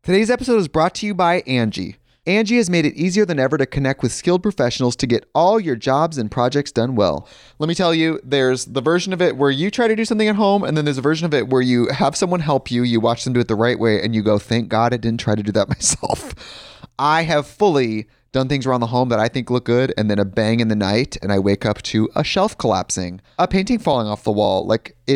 Today's episode is brought to you by Angie. Angie has made it easier than ever to connect with skilled professionals to get all your jobs and projects done well. Let me tell you, there's the version of it where you try to do something at home, and then there's a version of it where you have someone help you, you watch them do it the right way, and you go, thank God I didn't try to do that myself. I have fully done things around the home that I think look good, and then a bang in the night, and I wake up to a shelf collapsing, a painting falling off the wall.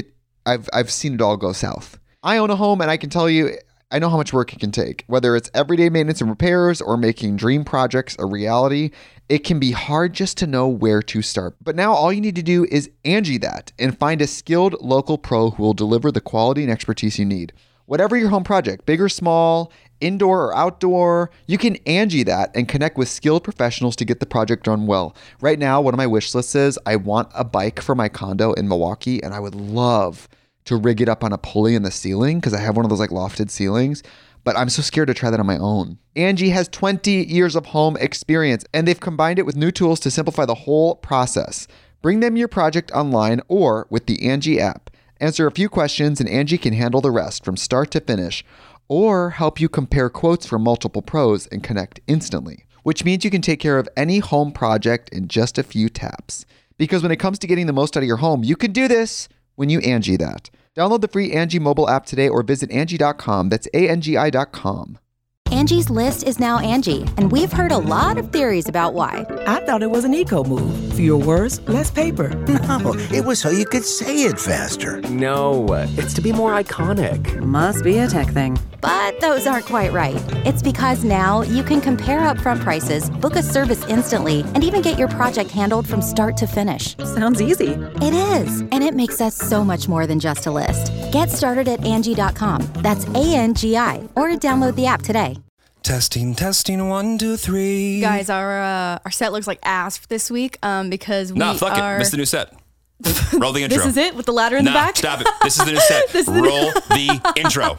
I've seen it all go south. I own a home, and I can tell you, I know how much work it can take. Whether it's everyday maintenance and repairs or making dream projects a reality, it can be hard just to know where to start. But now all you need to do is Angie that and find a skilled local pro who will deliver the quality and expertise you need. Whatever your home project, big or small, indoor or outdoor, you can Angie that and connect with skilled professionals to get the project done well. Right now, one of my wish lists is I want a bike for my condo in Milwaukee, and I would love to rig it up on a pulley in the ceiling because I have one of those like lofted ceilings, but I'm so scared to try that on my own. Angie has 20 years of home experience, and they've combined it with new tools to simplify the whole process. Bring them your project online or with the Angie app. Answer a few questions and Angie can handle the rest from start to finish, or help you compare quotes from multiple pros and connect instantly, which means you can take care of any home project in just a few taps. Because when it comes to getting the most out of your home, you can do this when you Angie that. Download the free Angie mobile app today or visit Angie.com. That's ANGI.com. Angie's List is now Angie, and we've heard a lot of theories about why. I thought it was an eco move. Fewer words, less paper. No, it was so you could say it faster. No, it's to be more iconic. Must be a tech thing. But those aren't quite right. It's because now you can compare upfront prices, book a service instantly, and even get your project handled from start to finish. Sounds easy. It is, and it makes us so much more than just a list. Get started at Angie.com. That's ANGI, or download the app today. Testing, 1, 2, 3. Guys, our set looks like ass this week because we fuck it. This is the new set. Roll the intro. This is it with the ladder in the back? Stop it. This is the new set. Roll the intro.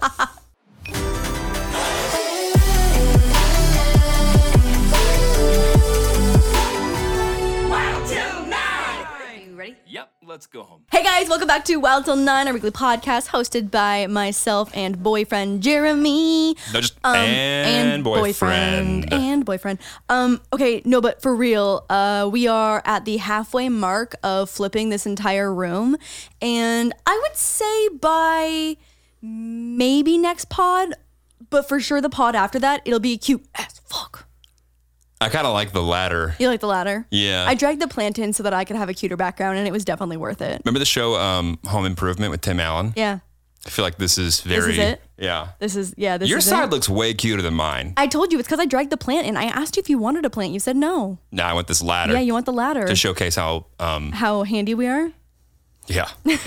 Yep, let's go home. Hey guys, welcome back to Wild Till 9, our weekly podcast hosted by myself and boyfriend Jeremy. No, just and boyfriend. And boyfriend. Okay, no, but for real, we are at the halfway mark of flipping this entire room. And I would say by maybe next pod, but for sure the pod after that, it'll be cute as fuck. I kind of like the ladder. You like the ladder? Yeah. I dragged the plant in so that I could have a cuter background, and it was definitely worth it. Remember the show Home Improvement with Tim Allen? Yeah. I feel like this is very... This is it? Yeah. This Your is side it. looks way cuter than mine. I told you, it's because I dragged the plant in. I asked you if you wanted a plant. You said no. Nah, I want this ladder. Yeah, you want the ladder. To showcase how... how handy we are? Yeah.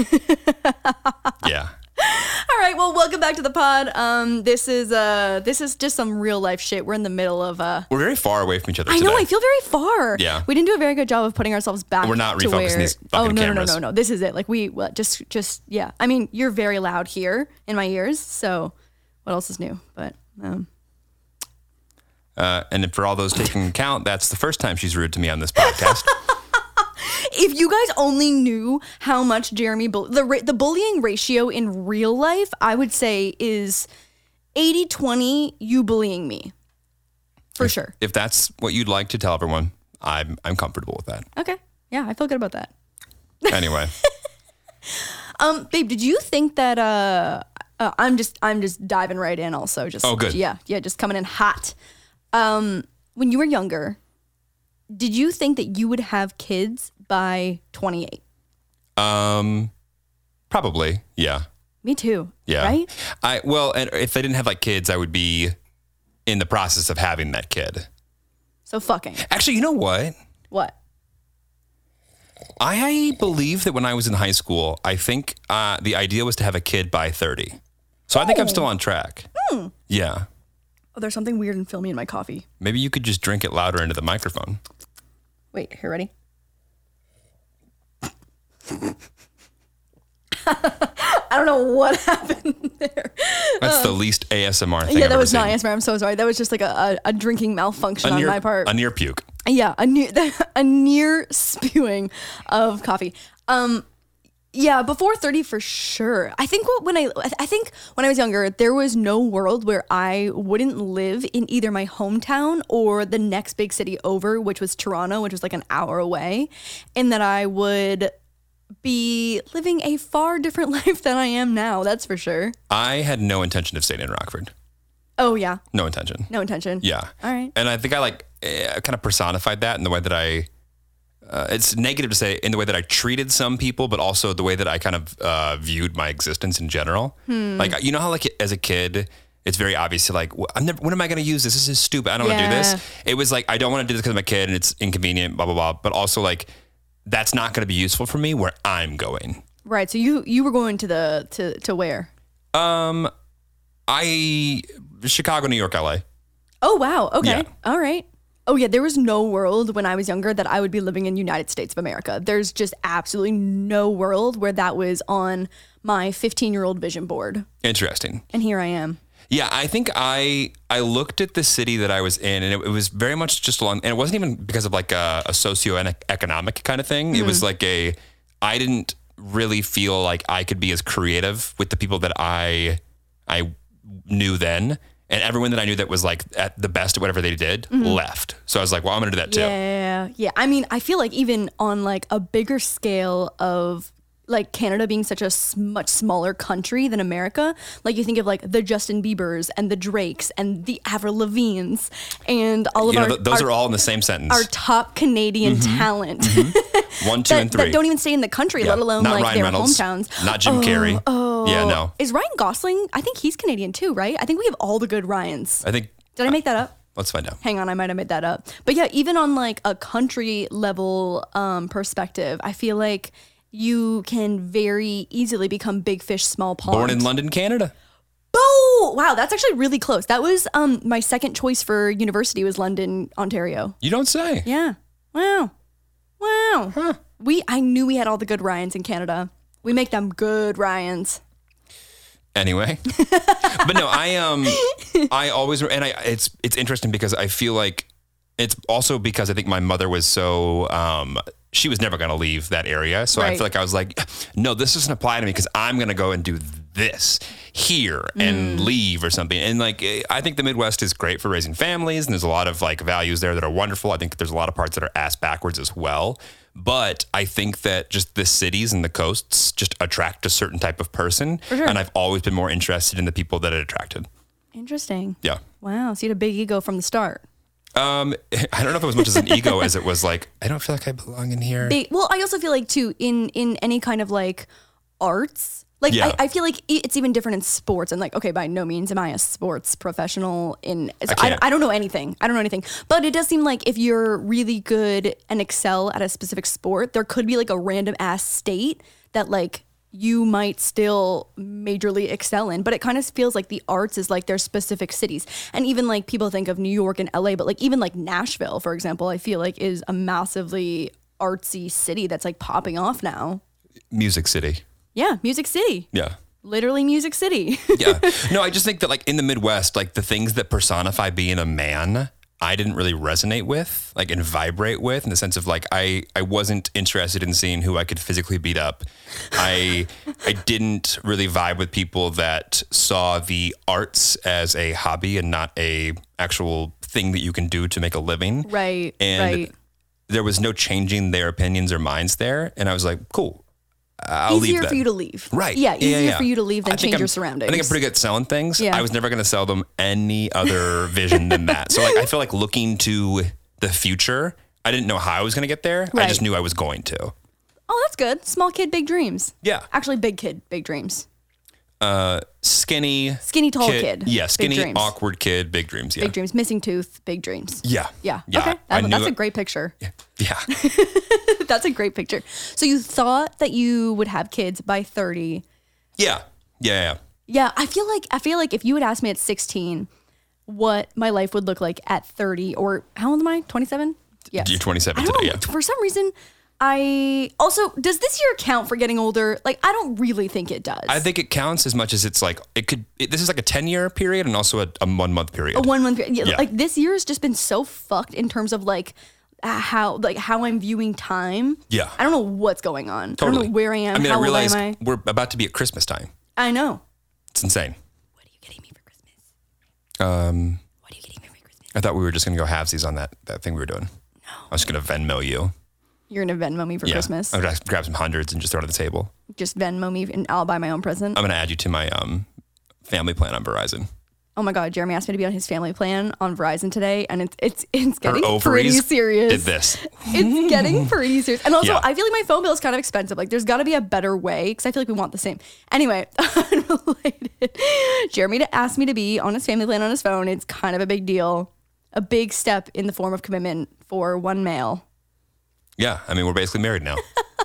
Yeah. All right, well, welcome back to the pod. This is just some real life shit. We're in the middle of We're very far away from each other I today. know, I feel very far. Yeah. We didn't do a very good job of putting ourselves back. We're not to refocusing where, these fucking cameras. No. This is it. Like yeah. I mean, you're very loud here in my ears, so what else is new? But and for all those taking account, that's the first time she's rude to me on this podcast. if you guys only knew how much Jeremy, the bullying ratio in real life, I would say is 80-20 you bullying me. For sure. If that's what you'd like to tell everyone, I'm comfortable with that. Okay. Yeah, I feel good about that. Anyway. Babe, did you think that I'm just diving right in also. Oh, good. Yeah, just coming in hot. When you were younger, did you think that you would have kids by 28? Probably, yeah. Me too. Yeah. Right? And if I didn't have like kids, I would be in the process of having that kid. So fucking. Actually, you know what? What? I believe that when I was in high school, I think the idea was to have a kid by 30. So I think I'm still on track. Yeah. Oh, there's something weird and filmy in my coffee. Maybe you could just drink it louder into the microphone. Wait, here, ready? I don't know what happened there. That's the least ASMR thing Yeah, I've that ever was seen. not ASMR. I'm so sorry. That was just like a drinking malfunction on my part. A near puke. Yeah, a near spewing of coffee. Yeah, before 30 for sure. I think when I was younger, there was no world where I wouldn't live in either my hometown or the next big city over, which was Toronto, which was like an hour away, and that I would be living a far different life than I am now. That's for sure. I had no intention of staying in Rockford. Oh yeah. No intention. No intention. Yeah. All right. And I think I kind of personified that in the way that it's negative to say in the way that I treated some people, but also the way that I kind of viewed my existence in general. Like, you know how like as a kid, it's very obvious to like, when am I going to use this? This is stupid. I don't want to do this. It was like, I don't want to do this because I'm a kid and it's inconvenient, blah, blah, blah. But also like, that's not going to be useful for me where I'm going. Right. So you were going to where? Chicago, New York, LA. Oh, wow. Okay. Yeah. All right. Oh, yeah. There was no world when I was younger that I would be living in the United States of America. There's just absolutely no world where that was on my 15-year-old vision board. Interesting. And here I am. Yeah, I think I looked at the city that I was in, and it was very much just along, and it wasn't even because of like a socioeconomic kind of thing. It was like I didn't really feel like I could be as creative with the people that I knew then. And everyone that I knew that was like at the best at whatever they did left. So I was like, well, I'm going to do that too. Yeah. I mean, I feel like even on like a bigger scale of like Canada being such a much smaller country than America, like you think of like the Justin Biebers and the Drakes and the Avril Lavignes and all of those are all in the same sentence. Our top Canadian talent. 1, 2, and 3. That don't even stay in the country, let alone not like Ryan their Reynolds, hometowns. Not Jim Carrey. Yeah, no. Is Ryan Gosling? I think he's Canadian too, right? I think we have all the good Ryans. Did I make that up? Let's find out. Hang on, I might have made that up. But yeah, even on like a country level perspective, I feel like you can very easily become big fish, small pond. Born in London, Canada. Oh, wow, that's actually really close. That was my second choice for university was London, Ontario. You don't say. Yeah. Wow. Huh. I knew we had all the good Ryans in Canada. We make them good Ryans. Anyway, but no, I always, and it's interesting because I feel like it's also because I think my mother was so, she was never going to leave that area. So I feel like I was like, no, this doesn't apply to me because I'm going to go and do this here and leave or something. And like, I think the Midwest is great for raising families and there's a lot of like values there that are wonderful. I think there's a lot of parts that are ass backwards as well. But I think that just the cities and the coasts just attract a certain type of person. For sure. And I've always been more interested in the people that it attracted. Interesting. Yeah. Wow. So you had a big ego from the start. I don't know if it was much as an ego as it was like, I don't feel like I belong in here. Well, I also feel like too, in any kind of like arts, like I feel like it's even different in sports and like, okay, by no means am I a sports professional I don't know anything. But it does seem like if you're really good and excel at a specific sport, there could be like a random ass state that like you might still majorly excel in, but it kind of feels like the arts is like their specific cities. And even like people think of New York and LA, but like even like Nashville, for example, I feel like is a massively artsy city that's like popping off now. Music City. Yeah, Music City. Yeah. Literally Music City. Yeah. No, I just think that like in the Midwest, like the things that personify being a man, I didn't really resonate with, like, and vibrate with, in the sense of like I wasn't interested in seeing who I could physically beat up. I didn't really vibe with people that saw the arts as a hobby and not a actual thing that you can do to make a living. Right. And there was no changing their opinions or minds there. And I was like, cool. I'll leave easier that. For you to leave. Right. Yeah, easier for you to leave than change your surroundings. I think I'm pretty good at selling things. Yeah. I was never going to sell them any other vision than that. So like, I feel like looking to the future, I didn't know how I was going to get there. Right. I just knew I was going to. Oh, that's good. Small kid, big dreams. Yeah. Actually, big kid, big dreams. Skinny, tall kid. Yeah, skinny, awkward kid, big dreams. Yeah. Big dreams, missing tooth, big dreams. Yeah. Yeah. Okay. That's a great picture. Yeah. That's a great picture. So you thought that you would have kids by 30. Yeah. Yeah. I feel like if you had asked me at 16 what my life would look like at 30, or how old am I? 27? Yes. You're 27 today, yeah. For some reason, does this year count for getting older? Like, I don't really think it does. I think it counts as much as it's like, this is like a 10-year period and also a 1 month period. A 1 month period. Yeah. Like this year has just been so fucked in terms of like, how I'm viewing time. Yeah. I don't know what's going on. Totally. I don't know where I am. I mean, how I realized old am I? we're about to be at Christmas time. I know. It's insane. What are you getting me for Christmas? What are you getting me for Christmas? I thought we were just going to go halvesies on that thing we were doing. No. I was going to Venmo you. You're going to Venmo me for Christmas? I'm going to grab some hundreds and just throw it on the table. Just Venmo me and I'll buy my own present? I'm going to add you to my family plan on Verizon. Oh my God, Jeremy asked me to be on his family plan on Verizon today, and it's getting Her pretty ovaries serious. did this. It's getting pretty serious. And also, Yeah. I feel like my phone bill is kind of expensive. Like, there's got to be a better way, because I feel like we want the same. Anyway, unrelated. Jeremy asked me to be on his family plan on his phone. It's kind of a big deal. A big step in the form of commitment for one male. Yeah, I mean, we're basically married now.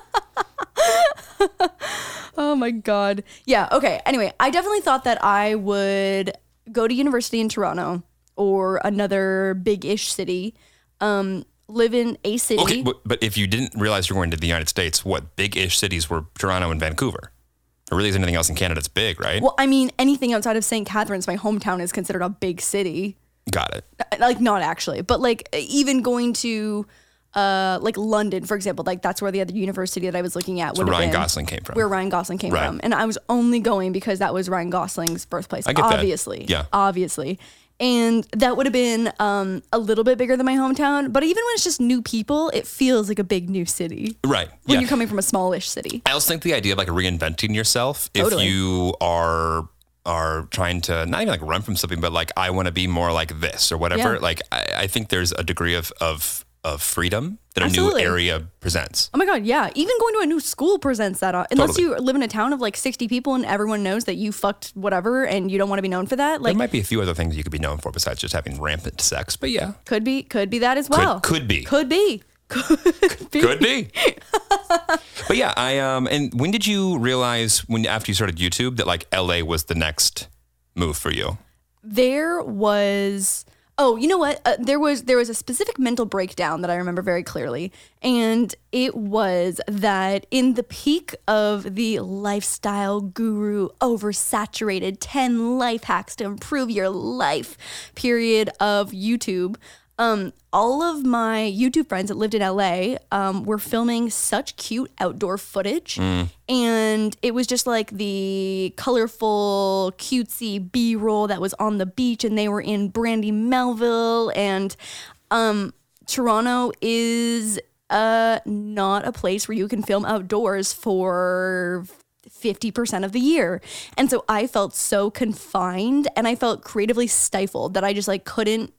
Oh my God. Yeah, okay. Anyway, I definitely thought that I would go to university in Toronto or another big-ish city, live in a city. Okay, but if you didn't realize you were going to the United States, what big-ish cities were Toronto and Vancouver? There really isn't anything else in Canada that's big, right? Well, I mean, anything outside of St. Catharines, my hometown, is considered a big city. Got it. Like, not actually, but like even going to like London, for example, like that's where the other university that I was looking at Where would have Ryan been. Gosling came from. Where Ryan Gosling came Right. from. And I was only going because that was Ryan Gosling's birthplace. I get that. Obviously. Yeah. Obviously. And that would have been a little bit bigger than my hometown. But even when it's just new people, it feels like a big new city. Right. When Yeah. you're coming from a smallish city. I also think the idea of like reinventing yourself, Totally. if you are trying to not even like run from something, but like I want to be more like this or whatever. Yeah. Like I think there's a degree of freedom that Absolutely. a new area presents. Oh my God, yeah. Even going to a new school presents that. Unless Totally. you live in a town of like 60 people and everyone knows that you fucked whatever and you don't want to be known for that. Like, There might be a few other things you could be known for besides just having rampant sex, but yeah, could be that as well. could be. Could be. Could be. But yeah, I and when did you realize after you started YouTube that like LA was the next move for you? There was. Oh, you know what? There was a specific mental breakdown that I remember very clearly, and it was that in the peak of the lifestyle guru oversaturated 10 life hacks to improve your life period of YouTube, all of my YouTube friends that lived in LA were filming such cute outdoor footage. And it was just like the colorful, cutesy B-roll that was on the beach, and they were in Brandy Melville. And Toronto is not a place where you can film outdoors for 50% of the year. And so I felt so confined and I felt creatively stifled that I just like couldn't.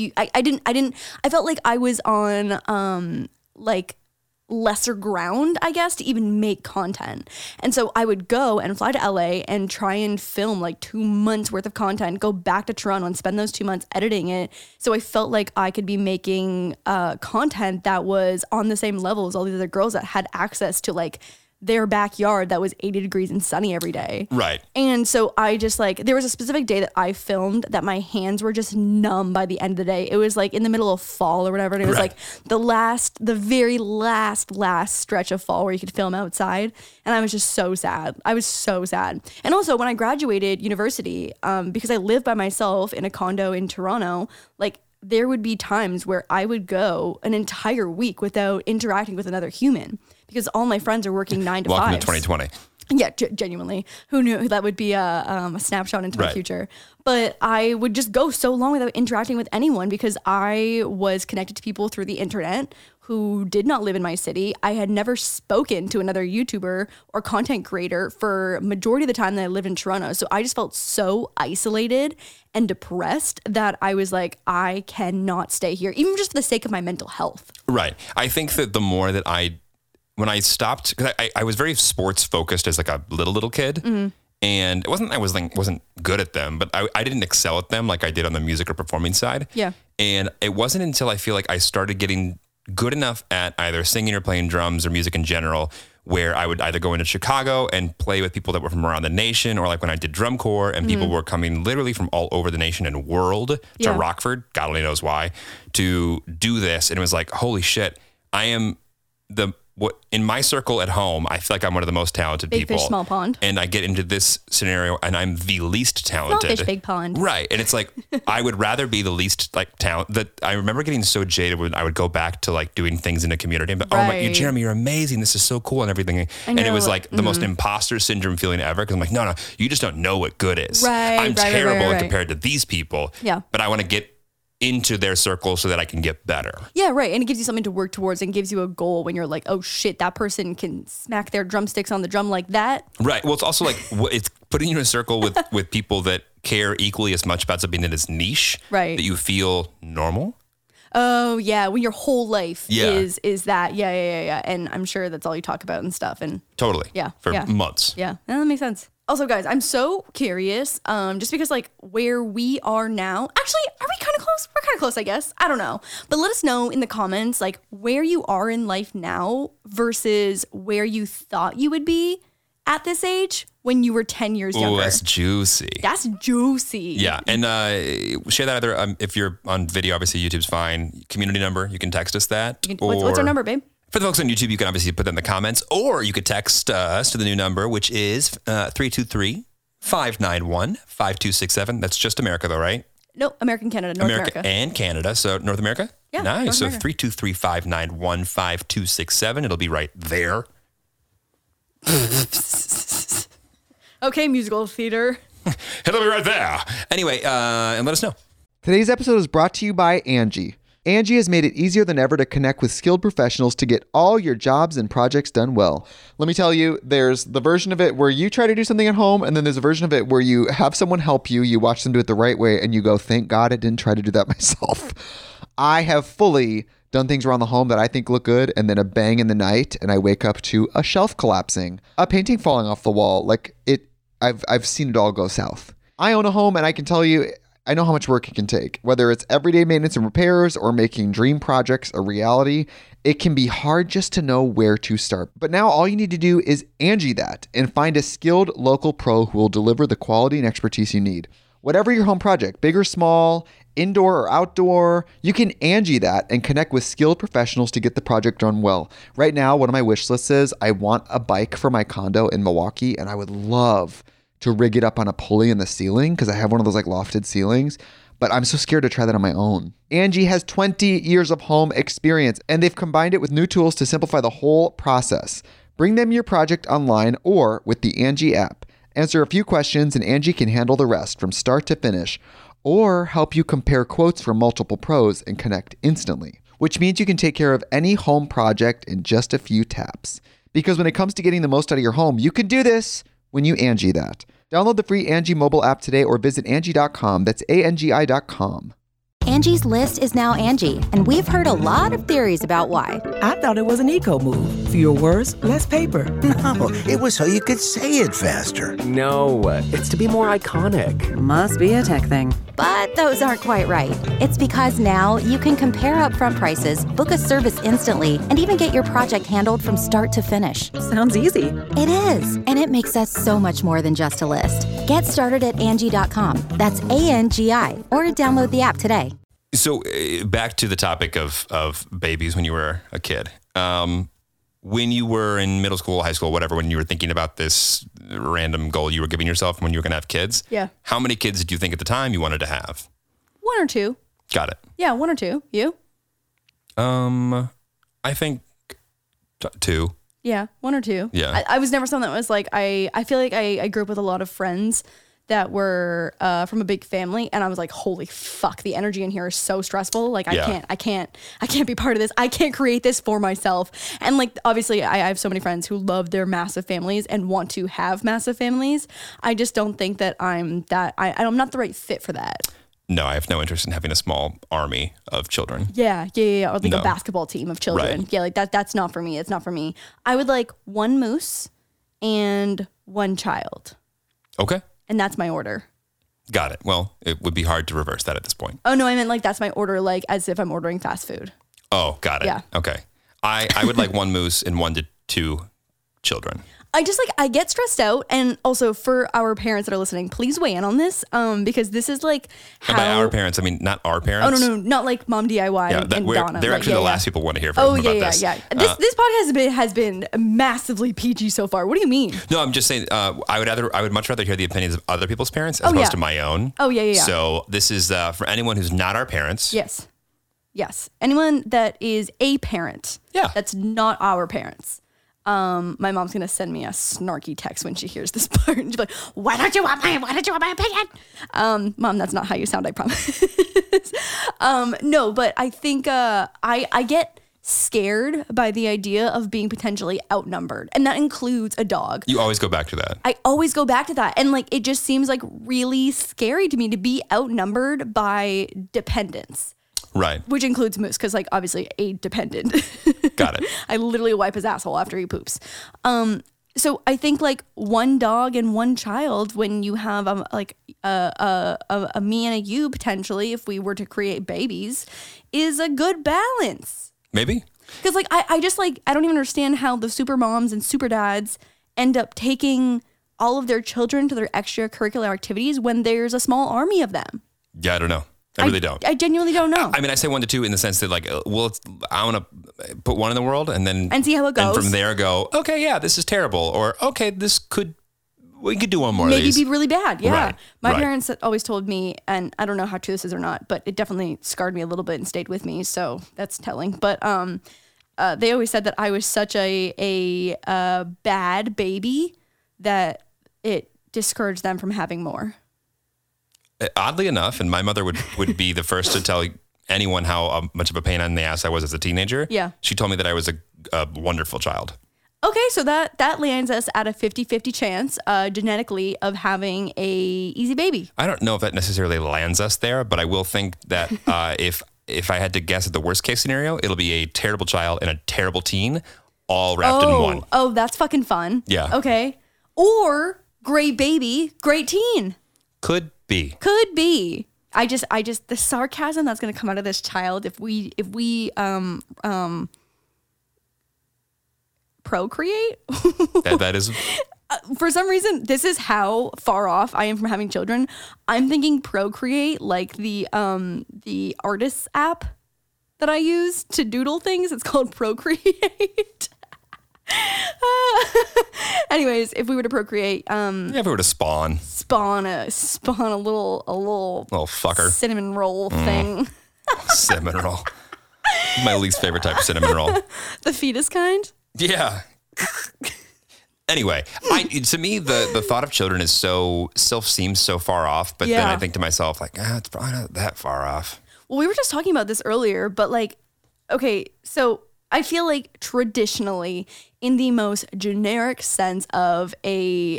I felt like I was on like lesser ground, I guess, to even make content. And so I would go and fly to LA and try and film like 2 months worth of content, go back to Toronto and spend those 2 months editing it. So I felt like I could be making content that was on the same level as all these other girls that had access to like their backyard that was 80 degrees and sunny every day. Right. And so I just like, there was a specific day that I filmed that my hands were just numb by the end of the day. It was like in the middle of fall or whatever. And it was Right. like the very last stretch of fall where you could film outside. And I was just so sad. I was so sad. And also when I graduated university, because I lived by myself in a condo in Toronto, like there would be times where I would go an entire week without interacting with another human because all my friends are working 9 to 5. Welcome to 2020. Yeah, genuinely. Who knew that would be a snapshot into my Right. future? But I would just go so long without interacting with anyone because I was connected to people through the internet who did not live in my city. I had never spoken to another YouTuber or content creator for majority of the time that I lived in Toronto. So I just felt so isolated and depressed that I was like, I cannot stay here, even just for the sake of my mental health. Right. I think that the more that when I stopped, because I was very sports focused as like a little kid, and it wasn't I wasn't good at them, but I didn't excel at them like I did on the music or performing side. Yeah. And it wasn't until I feel like I started getting good enough at either singing or playing drums or music in general, where I would either go into Chicago and play with people that were from around the nation, or like when I did drum corps and people were coming literally from all over the nation and world to Yeah. Rockford, God only knows why, to do this. And it was like, holy shit, I am what in my circle at home, I feel like I'm one of the most talented Big people. fish, small pond. And I get into this scenario and I'm the least talented. Small fish, big pond. Right. And it's like, I would rather be the least like talent that I remember getting so jaded when I would go back to like doing things in a community. But, oh my, Jeremy, you're amazing. This is so cool and everything. And it was like the most imposter syndrome feeling ever. Cause I'm like, no, you just don't know what good is. I'm terrible compared to these people. Yeah. But I want to get into their circle so that I can get better. Yeah, right. And it gives you something to work towards and gives you a goal when you're like, oh shit, that person can smack their drumsticks on the drum like that. Right. Well, it's also like, it's putting you in a circle with people that care equally as much about something that is niche. Right. That you feel normal. Oh yeah, when your whole life is that. Yeah. And I'm sure that's all you talk about and stuff. And totally. Yeah. For months. Yeah, that makes sense. Also, guys, I'm so curious, just because like where we are now, actually, are we kind of close? We're kind of close, I guess. I don't know. But let us know in the comments, like where you are in life now versus where you thought you would be at this age when you were 10 years younger. Oh, that's juicy. That's juicy. Yeah. And share that either, if you're on video, obviously YouTube's fine. Community number, you can text us that. What's our number, babe? For the folks on YouTube, you can obviously put that in the comments, or you could text us to the new number, which is 323-591-5267. That's just America, though, right? No, American, Canada, North America. And Canada. So North America? Yeah. Nice. North So 323-591-5267. It'll be right there. Okay, musical theater. It'll be right there. Anyway, and let us know. Today's episode is brought to you by Angie. Angie has made it easier than ever to connect with skilled professionals to get all your jobs and projects done well. Let me tell you, there's the version of it where you try to do something at home, and then there's a version of it where you have someone help you, you watch them do it the right way, and you go, thank God I didn't try to do that myself. I have fully done things around the home that I think look good, and then a bang in the night, and I wake up to a shelf collapsing, a painting falling off the wall. I've seen it all go south. I own a home, and I can tell you, I know how much work it can take. Whether it's everyday maintenance and repairs or making dream projects a reality, it can be hard just to know where to start. But now all you need to do is Angie that and find a skilled local pro who will deliver the quality and expertise you need. Whatever your home project, big or small, indoor or outdoor, you can Angie that and connect with skilled professionals to get the project done well. Right now, one of my wish lists is I want a bike for my condo in Milwaukee, and I would love to rig it up on a pulley in the ceiling because I have one of those like lofted ceilings, but I'm so scared to try that on my own. Angie has 20 years of home experience, and they've combined it with new tools to simplify the whole process. Bring them your project online or with the Angie app. Answer a few questions and Angie can handle the rest from start to finish, or help you compare quotes from multiple pros and connect instantly, which means you can take care of any home project in just a few taps. Because when it comes to getting the most out of your home, you can do this when you Angie that. Download the free Angie mobile app today or visit Angie.com. That's ANGI.com. Angie's List is now Angie, and we've heard a lot of theories about why. I thought it was an eco move. Fewer words, less paper. No, it was so you could say it faster. No, it's to be more iconic. Must be a tech thing. But those aren't quite right. It's because now you can compare upfront prices, book a service instantly, and even get your project handled from start to finish. Sounds easy. It is, and it makes us so much more than just a list. Get started at Angie.com. That's ANGI, or download the app today. So back to the topic of babies when you were a kid. When you were in middle school, high school, whatever, when you were thinking about this random goal you were giving yourself when you were going to have kids, Yeah. how many kids did you think at the time you wanted to have? 1 or 2. Got it. Yeah, 1 or 2. You? I think 2. Yeah, 1 or 2. Yeah. I was never someone that was like, I feel like I grew up with a lot of friends that were from a big family, and I was like, holy fuck, the energy in here is so stressful. Like Yeah. I can't be part of this. I can't create this for myself. And like, obviously I have so many friends who love their massive families and want to have massive families. I just don't think that I'm I'm not the right fit for that. No, I have no interest in having a small army of children. Yeah. Or like No. a basketball team of children. Right. Yeah, like that's not for me. It's not for me. I would like 1 moose and 1 child. Okay. And that's my order. Got it. Well, it would be hard to reverse that at this point. Oh no, I meant like that's my order, like as if I'm ordering fast food. Oh, got it. Yeah. Okay. I would like 1 moose and 1 to 2 children. I just like, I get stressed out. And also for our parents that are listening, please weigh in on this. Because this is like how. And by our parents, I mean, not our parents. Oh, no, not like Mom DIY Yeah, and they're Donna. Like, actually the last people want to hear from about this. Yeah. This podcast has been massively PG so far. What do you mean? No, I'm just saying, I would much rather hear the opinions of other people's parents as opposed to my own. Oh, yeah. So this is for anyone who's not our parents. Yes. Anyone that is a parent. Yeah. That's not our parents. My mom's gonna send me a snarky text when she hears this part. And she'll be like, why don't you want my opinion? Mom, that's not how you sound, I promise. No, but I think I get scared by the idea of being potentially outnumbered. And that includes a dog. You always go back to that. I always go back to that. And like, it just seems like really scary to me to be outnumbered by dependents. Right. Which includes Moose, because like obviously a dependent. Got it. I literally wipe his asshole after he poops. So I think like one dog and one child, when you have a me and a you potentially, if we were to create babies, is a good balance. Maybe. Because like I just like I don't even understand how the super moms and super dads end up taking all of their children to their extracurricular activities when there's a small army of them. Yeah, I don't know. I really don't. I genuinely don't know. I mean, I say 1 to 2 in the sense that like, I want to put one in the world and see how it goes. And from there go, okay, yeah, this is terrible. Or, okay, we could do one more of these. Maybe be really bad. Yeah. Right. My parents always told me, and I don't know how true this is or not, but it definitely scarred me a little bit and stayed with me. So that's telling. But they always said that I was such a bad baby that it discouraged them from having more. Oddly enough, and my mother would be the first to tell anyone how much of a pain in the ass I was as a teenager. Yeah. She told me that I was a wonderful child. Okay, so that lands us at a 50-50 chance genetically of having a easy baby. I don't know if that necessarily lands us there, but I will think that if I had to guess at the worst case scenario, it'll be a terrible child and a terrible teen all wrapped in one. Oh, that's fucking fun. Yeah. Okay. Or great baby, great teen. Could be. I just the sarcasm that's going to come out of this child if we procreate. that is. For some reason, this is how far off I am from having children. I'm thinking Procreate, like the artists app that I use to doodle things. It's called Procreate. Anyways, if we were to procreate, if we were to spawn a little fucker cinnamon roll thing. Cinnamon roll. My least favorite type of cinnamon roll. The fetus kind? Yeah. Anyway, to me, the thought of children is seems so far off, but then I think to myself, like, it's probably not that far off. Well, we were just talking about this earlier, but like, okay, so I feel like traditionally, in the most generic sense of a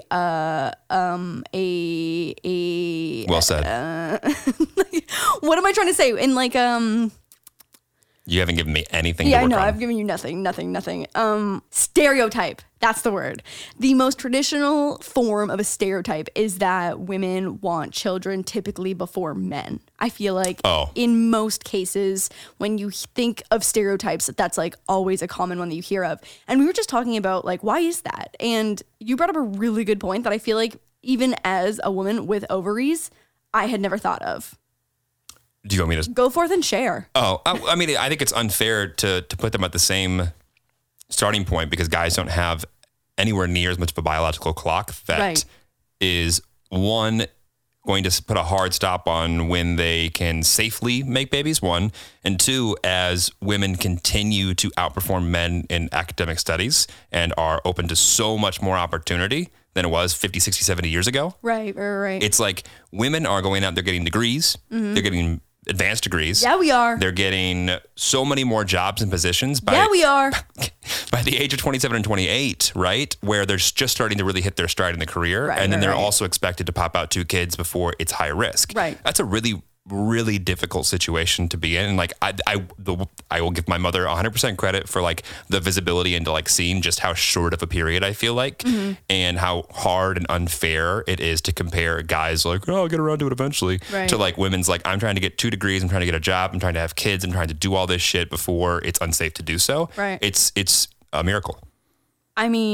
well said. What am I trying to say? In like you haven't given me anything. Yeah, to work I know. on. I've given you nothing. Stereotype. That's the word. The most traditional form of a stereotype is that women want children typically before men. I feel like in most cases, when you think of stereotypes, that's like always a common one that you hear of. And we were just talking about like, why is that? And you brought up a really good point that I feel like even as a woman with ovaries, I had never thought of. Do you want me to go forth and share? Oh, I mean, I think it's unfair to put them at the same starting point because guys don't have anywhere near as much of a biological clock that is one going to put a hard stop on when they can safely make babies, one, and two, as women continue to outperform men in academic studies and are open to so much more opportunity than it was 50, 60, 70 years ago. Right. It's like women are going out, they're getting degrees, they're getting advanced degrees. Yeah, we are. They're getting so many more jobs and positions. We are. By the age of 27 and 28, right? Where they're just starting to really hit their stride in the career. And then they're also expected to pop out 2 kids before it's high risk. Right. That's a really, really difficult situation to be in. And like, I will give my mother 100% credit for like the visibility into like seeing just how short of a period I feel like and how hard and unfair it is to compare guys like, oh, I'll get around to it eventually to like women's like, I'm trying to get 2 degrees. I'm trying to get a job. I'm trying to have kids. I'm trying to do all this shit before it's unsafe to do so. Right. It's a miracle. I mean,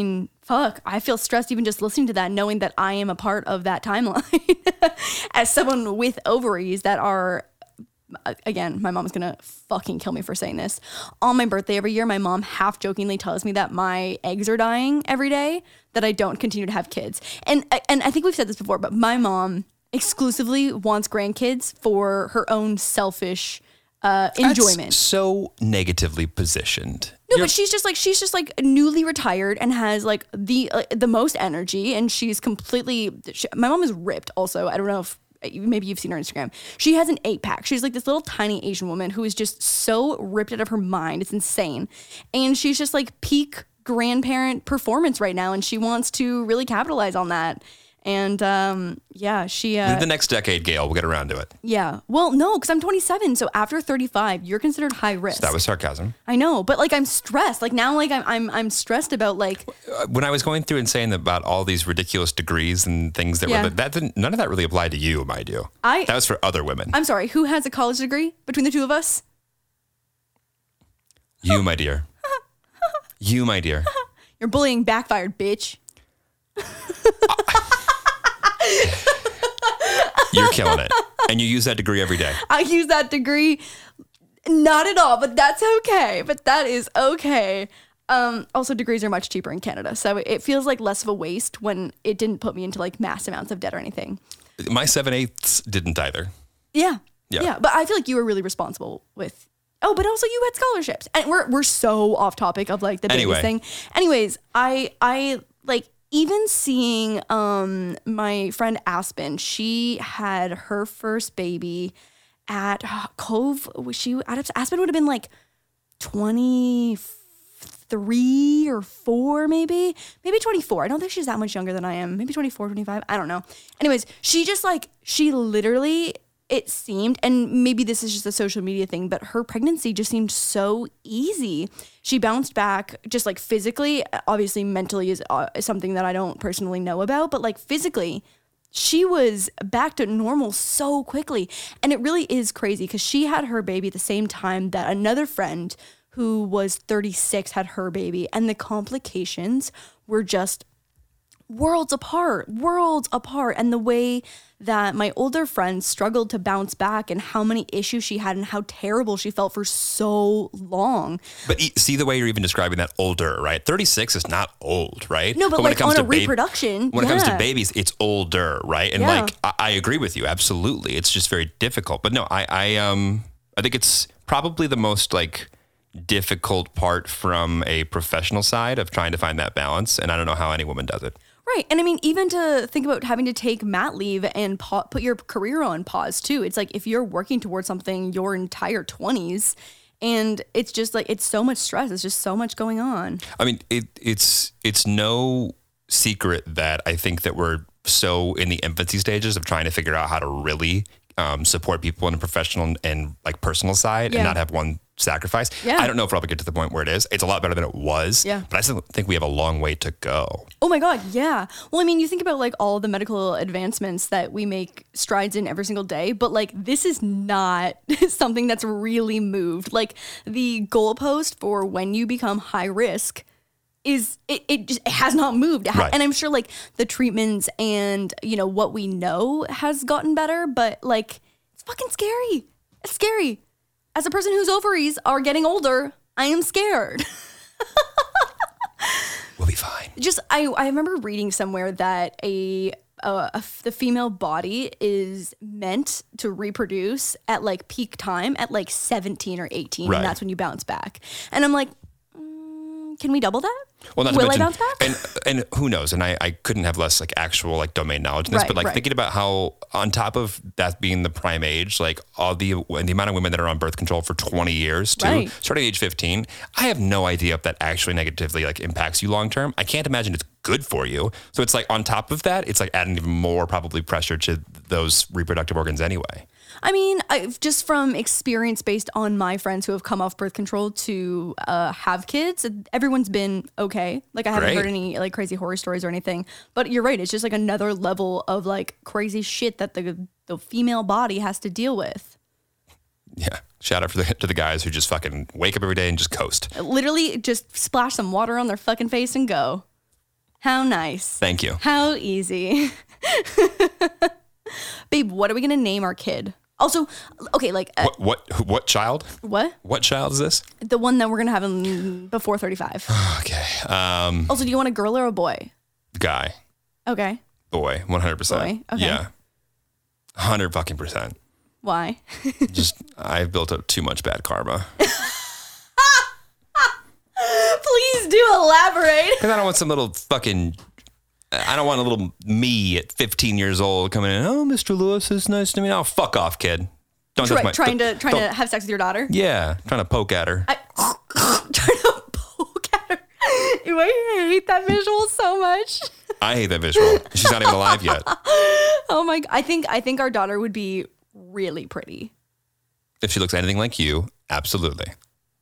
fuck, I feel stressed even just listening to that, knowing that I am a part of that timeline as someone with ovaries that are, again, my mom's gonna fucking kill me for saying this. On my birthday every year, my mom half jokingly tells me that my eggs are dying every day, that I don't continue to have kids. And I think we've said this before, but my mom exclusively wants grandkids for her own selfish enjoyment. That's so negatively positioned. No, but she's just like newly retired and has like the most energy, and she's completely. My mom is ripped. Also, I don't know if maybe you've seen her on Instagram. She has an 8-pack. She's like this little tiny Asian woman who is just so ripped out of her mind. It's insane, and she's just like peak grandparent performance right now, and she wants to really capitalize on that. And she the next decade, Gail, we'll get around to it. Yeah. Well, no, because I'm 27, so after 35, you're considered high risk. So that was sarcasm. I know, but like I'm stressed. Like now, like I'm stressed about like when I was going through and saying about all these ridiculous degrees and things that were that didn't, none of that really applied to you, mind you. That was for other women. I'm sorry. Who has a college degree between the two of us? You, my dear. You, my dear. Your bullying backfired, bitch. You're killing it. And you use that degree every day. I use that degree not at all, but that's okay. But that is okay. Also, degrees are much cheaper in Canada, so it feels like less of a waste when it didn't put me into like mass amounts of debt or anything. My 7/8 didn't either. Yeah. But I feel like you were really responsible with. Oh, but also you had scholarships, and we're so off topic of like the baby thing. Anyways, I like. Even seeing my friend Aspen, she had her first baby at Cove. Aspen would have been like 23 or 4, maybe 24. I don't think she's that much younger than I am. Maybe 24, 25. I don't know. Anyways, she literally, it seemed, and maybe this is just a social media thing, but her pregnancy just seemed so easy. She bounced back just like physically. Obviously, mentally is something that I don't personally know about, but like physically, she was back to normal so quickly. And it really is crazy because she had her baby at the same time that another friend who was 36 had her baby, and the complications were just worlds apart. And the way that my older friend struggled to bounce back and how many issues she had and how terrible she felt for so long. But see the way you're even describing that older, right? 36 is not old, right? No, but when like it comes on to a reproduction. When it comes to babies, it's older, right? And like, I agree with you. Absolutely. It's just very difficult. But no, I think it's probably the most like difficult part from a professional side of trying to find that balance. And I don't know how any woman does it. Right. And I mean, even to think about having to take mat leave and put your career on pause too. It's like if you're working towards something your entire 20s, and it's just like, it's so much stress. It's just so much going on. I mean, it's no secret that I think that we're so in the infancy stages of trying to figure out how to really support people in a professional and like personal side and not have one sacrifice. Yeah. I don't know if we'll ever get to the point where it is. It's a lot better than it was. Yeah. But I still think we have a long way to go. Oh my God. Yeah. Well, I mean, you think about like all the medical advancements that we make strides in every single day, but like this is not something that's really moved. Like the goalpost for when you become high risk is it just has not moved. Right. And I'm sure like the treatments and, you know, what we know has gotten better, but like it's fucking scary. It's scary. As a person whose ovaries are getting older, I am scared. We'll be fine. Just I remember reading somewhere that the female body is meant to reproduce at like peak time at like 17 or 18, right. And that's when you bounce back. And I'm like, can we double that? Well, not Will to mention, I bounce back? And who knows? And I couldn't have less like actual like domain knowledge in this, but like thinking about how on top of that being the prime age, like all the amount of women that are on birth control for 20 years too, starting at age 15, I have no idea if that actually negatively like impacts you long term. I can't imagine it's good for you. So it's like on top of that, it's like adding even more probably pressure to those reproductive organs anyway. I mean, just from experience based on my friends who have come off birth control to have kids, everyone's been okay. Like I haven't heard any like crazy horror stories or anything, but you're right. It's just like another level of like crazy shit that the female body has to deal with. Yeah. Shout out to the guys who just fucking wake up every day and just coast. Literally just splash some water on their fucking face and go. How nice. Thank you. How easy. Babe, what are we going to name our kid? Also, okay, like... What child? What? What child is this? The one that we're going to have in before 35. Okay. Also, do you want a girl or a boy? Guy. Okay. Boy. 100%. Boy, okay. Yeah. 100%. Why? Just, I've built up too much bad karma. Please do elaborate. Because I don't want some little fucking... I don't want a little me at 15 years old coming in. Oh, Mr. Lewis is nice to me. Oh, fuck off, kid. Don't touch my... Trying to have sex with your daughter? Yeah, trying to poke at her. Trying to poke at her. Ew, I hate that visual so much. I hate that visual. She's not even alive yet. Oh my... I think our daughter would be really pretty. If she looks anything like you, absolutely.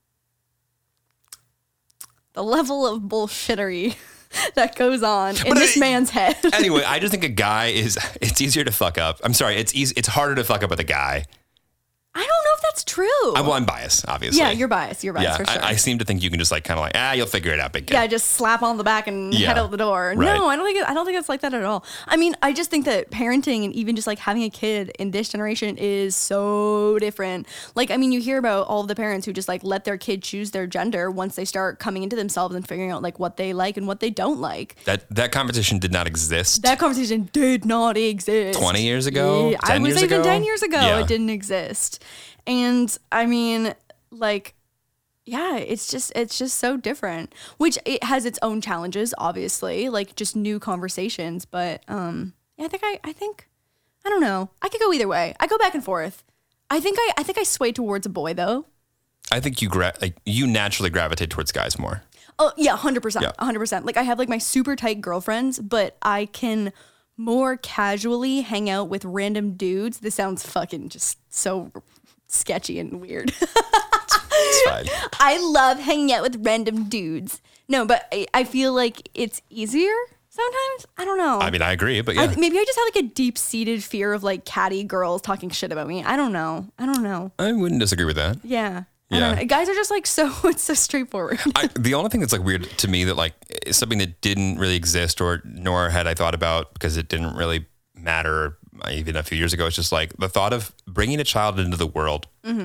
The level of bullshittery that goes on in this man's head. Anyway, I just think a guy it's easier to fuck up. I'm sorry, it's harder to fuck up with a guy. I don't know if that's true. I'm biased, obviously. Yeah, you're biased. You're biased Yeah, for sure. I seem to think you can just like kind of like, you'll figure it out, big kid. Yeah, just slap on the back and Yeah, head out the door. right. No, I don't think it's like that at all. I mean, I just think that parenting and even just like having a kid in this generation is so different. Like, I mean, you hear about all of the parents who just like let their kid choose their gender once they start coming into themselves and figuring out like what they like and what they don't like. That competition did not exist. That conversation did not exist 20 years ago? Yeah, 10 I would years say ago? even 10 years ago, Yeah. it didn't exist. And I mean, like, yeah, it's just so different, which it has its own challenges, obviously, like just new conversations. But yeah, I think I don't know. I could go either way. I go back and forth. I think I sway towards a boy though. I think you naturally gravitate towards guys more. Oh yeah, 100%, Yeah. 100%. Like I have like my super tight girlfriends, but I can more casually hang out with random dudes. This sounds fucking just so sketchy and weird. It's fine. I love hanging out with random dudes. No, but I feel like it's easier sometimes. I don't know. I mean, I agree, but yeah. Maybe I just have like a deep-seated fear of like catty girls talking shit about me. I don't know. I wouldn't disagree with that. Yeah. I Yeah. don't know. Guys are just like it's so straightforward. The only thing that's like weird to me that like is something that didn't really exist nor had I thought about because it didn't really matter even a few years ago. It's just like the thought of bringing a child into the world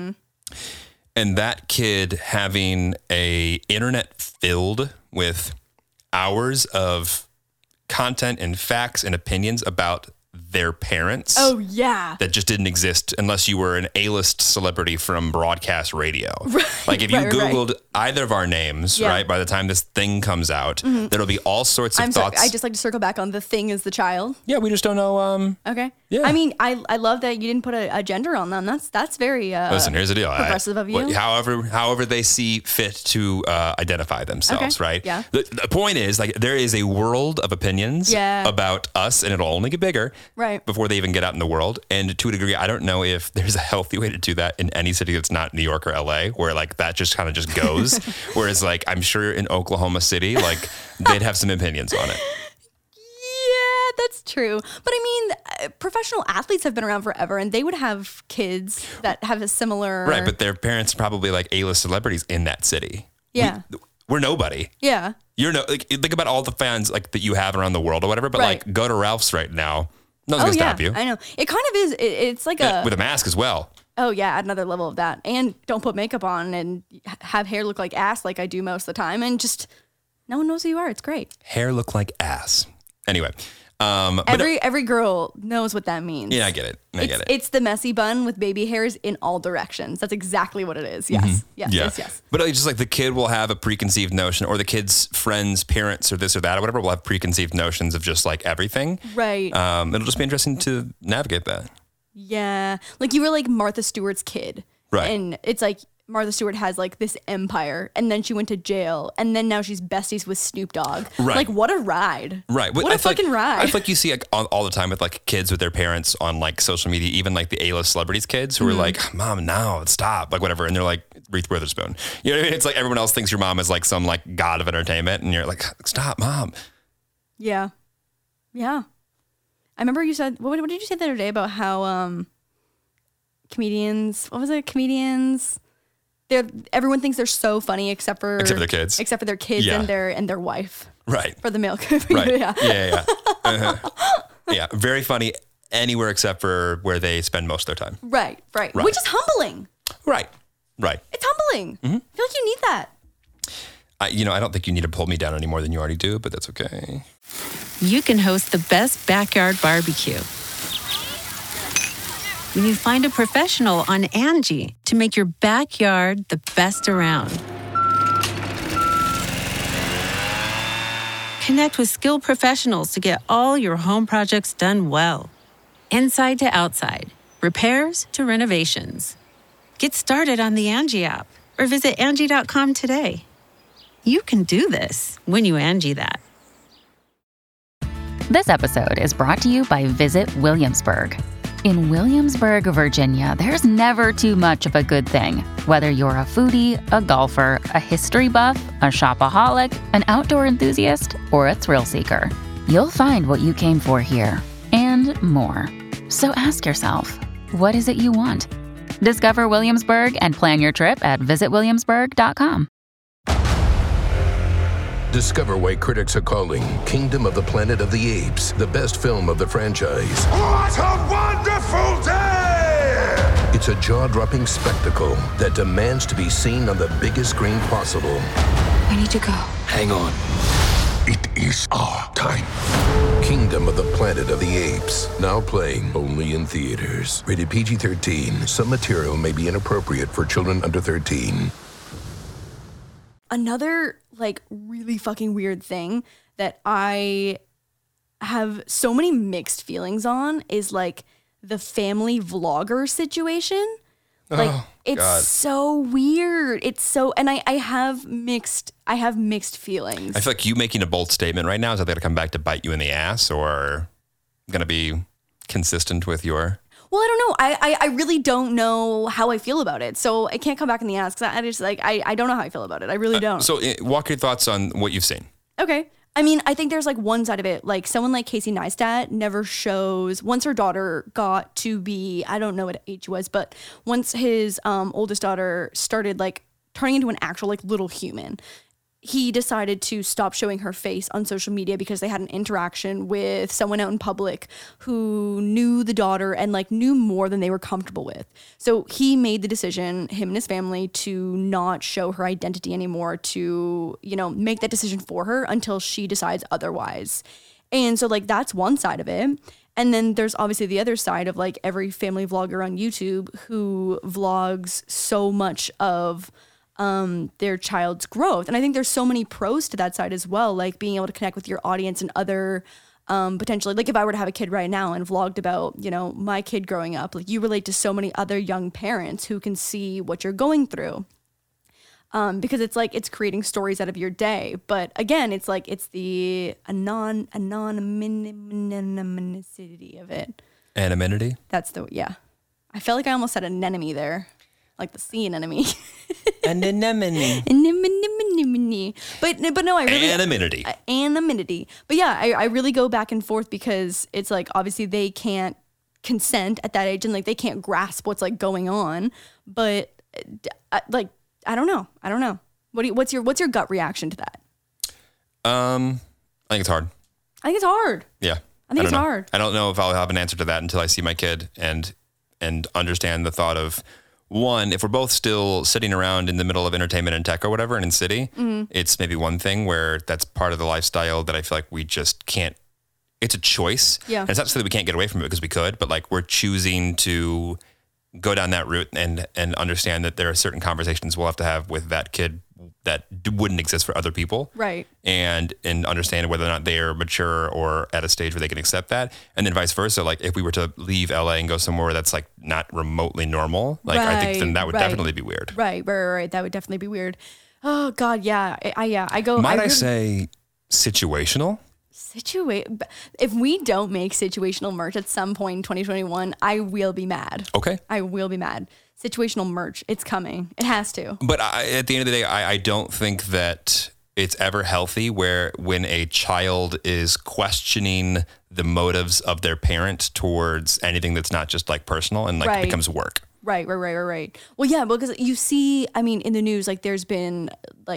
and that kid having a internet filled with hours of content and facts and opinions about their parents. Oh yeah. That just didn't exist unless you were an A-list celebrity from broadcast radio. Like if you Right. Googled either of our names, Yeah. right, by the time this thing comes out, there'll be all sorts of I'm sorry. thoughts. I just like to circle back on the thing is the child. Yeah, we just don't know. Okay. Yeah. I mean, I love that you didn't put a gender on them. That's very Listen, here's the deal. progressive of you. However they see fit to identify themselves, Okay. right? Yeah. The point is, like, there is a world of opinions Yeah. about us, and it'll only get bigger Right. before they even get out in the world. And to a degree, I don't know if there's a healthy way to do that in any city that's not New York or LA, where like that just kind of just goes. Whereas, like, I'm sure in Oklahoma City, like, they'd have some opinions on it. Yeah, that's true. But I mean, professional athletes have been around forever and they would have kids that have a similar... Right, but their parents are probably like A-list celebrities in that city. Yeah. We're nobody. Yeah. You're think about all the fans like that you have around the world or whatever, but Right. like go to Ralph's right now. No one's gonna stop you. I know. It kind of is. It's like With a mask as well. oh yeah, add another level of that. And don't put makeup on and have hair look like ass like I do most of the time. And just, no one knows who you are. It's great. Hair look like ass. Anyway. But Every girl knows what that means. yeah, I get it. I get it. It's the messy bun with baby hairs in all directions. That's exactly what it is. Yes. Yes. Yeah. Yes. But it's just like the kid will have a preconceived notion, or the kid's friends, parents, or this or that, or whatever will have preconceived notions of just like everything. Right. It'll just be interesting to navigate that. Yeah. Like you were like Martha Stewart's kid. Right. And it's like Martha Stewart has like this empire and then she went to jail and then now she's besties with Snoop Dogg. Right. Like what a ride. Right. What a I feel fucking ride. I feel like you see like all the time with like kids with their parents on like social media, even like the A-list celebrities kids who are like, Mom, no, stop, like whatever. And they're like Reese Witherspoon. You know what I mean? It's like everyone else thinks your mom is like some like god of entertainment. And you're like, stop, Mom. Yeah. Yeah. I remember you said, what did you say the other day about how comedians, everyone thinks they're so funny except for Except for their kids. Except for their kids Yeah. and their wife. Right. For the milk. Right. Yeah. Yeah. Yeah. Very funny anywhere except for where they spend most of their time. Right. Which is humbling. Right. It's humbling. I feel like you need that. I don't think you need to pull me down any more than you already do, but that's okay. You can host the best backyard barbecue when you find a professional on Angie to make your backyard the best around. Connect with skilled professionals to get all your home projects done well. Inside to outside, repairs to renovations. Get started on the Angie app or visit Angie.com today. You can do this when you Angie that. This episode is brought to you by Visit Williamsburg. In Williamsburg, Virginia, there's never too much of a good thing. Whether you're a foodie, a golfer, a history buff, a shopaholic, an outdoor enthusiast, or a thrill seeker, you'll find what you came for here and more. So ask yourself, what is it you want? Discover Williamsburg and plan your trip at visitwilliamsburg.com. Discover why critics are calling Kingdom of the Planet of the Apes the best film of the franchise. What a wonderful day! It's a jaw-dropping spectacle that demands to be seen on the biggest screen possible. I need to go. Hang on. It is our time. Kingdom of the Planet of the Apes. Now playing only in theaters. Rated PG-13. Some material may be inappropriate for children under 13. Another really fucking weird thing that I have so many mixed feelings on is the family vlogger situation. It's God. so weird. It's so, and I have mixed feelings. I feel like you making a bold statement right now is that going to come back to bite you in the ass or going to be consistent with your... Well, I don't know. I really don't know how I feel about it. So I can't come back in the ass because I just I don't know how I feel about it. I really don't. So walk your thoughts on what you've seen. Okay. I mean, I think there's one side of it. Someone like Casey Neistat never shows, once her daughter got to be, I don't know what age she was, but once his oldest daughter started turning into an actual little human, he decided to stop showing her face on social media because they had an interaction with someone out in public who knew the daughter and knew more than they were comfortable with. So he made the decision, him and his family, to not show her identity anymore, to, make that decision for her until she decides otherwise. And so that's one side of it. And then there's obviously the other side of every family vlogger on YouTube who vlogs so much of their child's growth. And I think there's so many pros to that side as well, being able to connect with your audience and other potentially, if I were to have a kid right now and vlogged about, my kid growing up, you relate to so many other young parents who can see what you're going through. Because it's creating stories out of your day. But again, it's the anonymity of it. Anonymity? That's yeah. I felt like I almost said anemone there. Like the sea anemone. Anemone. But no, I really... Anonymity. Anonymity. But yeah, I really go back and forth because it's obviously they can't consent at that age and they can't grasp what's going on. But I don't know. What's your gut reaction to that? I think it's hard. I think it's hard. Yeah. I think it's hard. I don't know if I'll have an answer to that until I see my kid and understand the thought of, one, if we're both still sitting around in the middle of entertainment and tech or whatever and in city, it's maybe one thing where that's part of the lifestyle that I feel like we just can't, it's a choice. Yeah. And it's not to say that we can't get away from it because we could, but we're choosing to go down that route and understand that there are certain conversations we'll have to have with that kid that wouldn't exist for other people. Right. And understand whether or not they are mature or at a stage where they can accept that. And then vice versa. If we were to leave LA and go somewhere that's not remotely normal, I think then that would definitely be weird. Right. That would definitely be weird. Oh God. Yeah. I go. Might I say situational? If we don't make situational merch at some point in 2021, I will be mad. Okay. I will be mad. Situational merch. It's coming. It has to. But at the end of the day, I don't think that it's ever healthy when a child is questioning the motives of their parent towards anything that's not just personal and Right. becomes work. Right. Well, yeah, because you see, in the news, there's been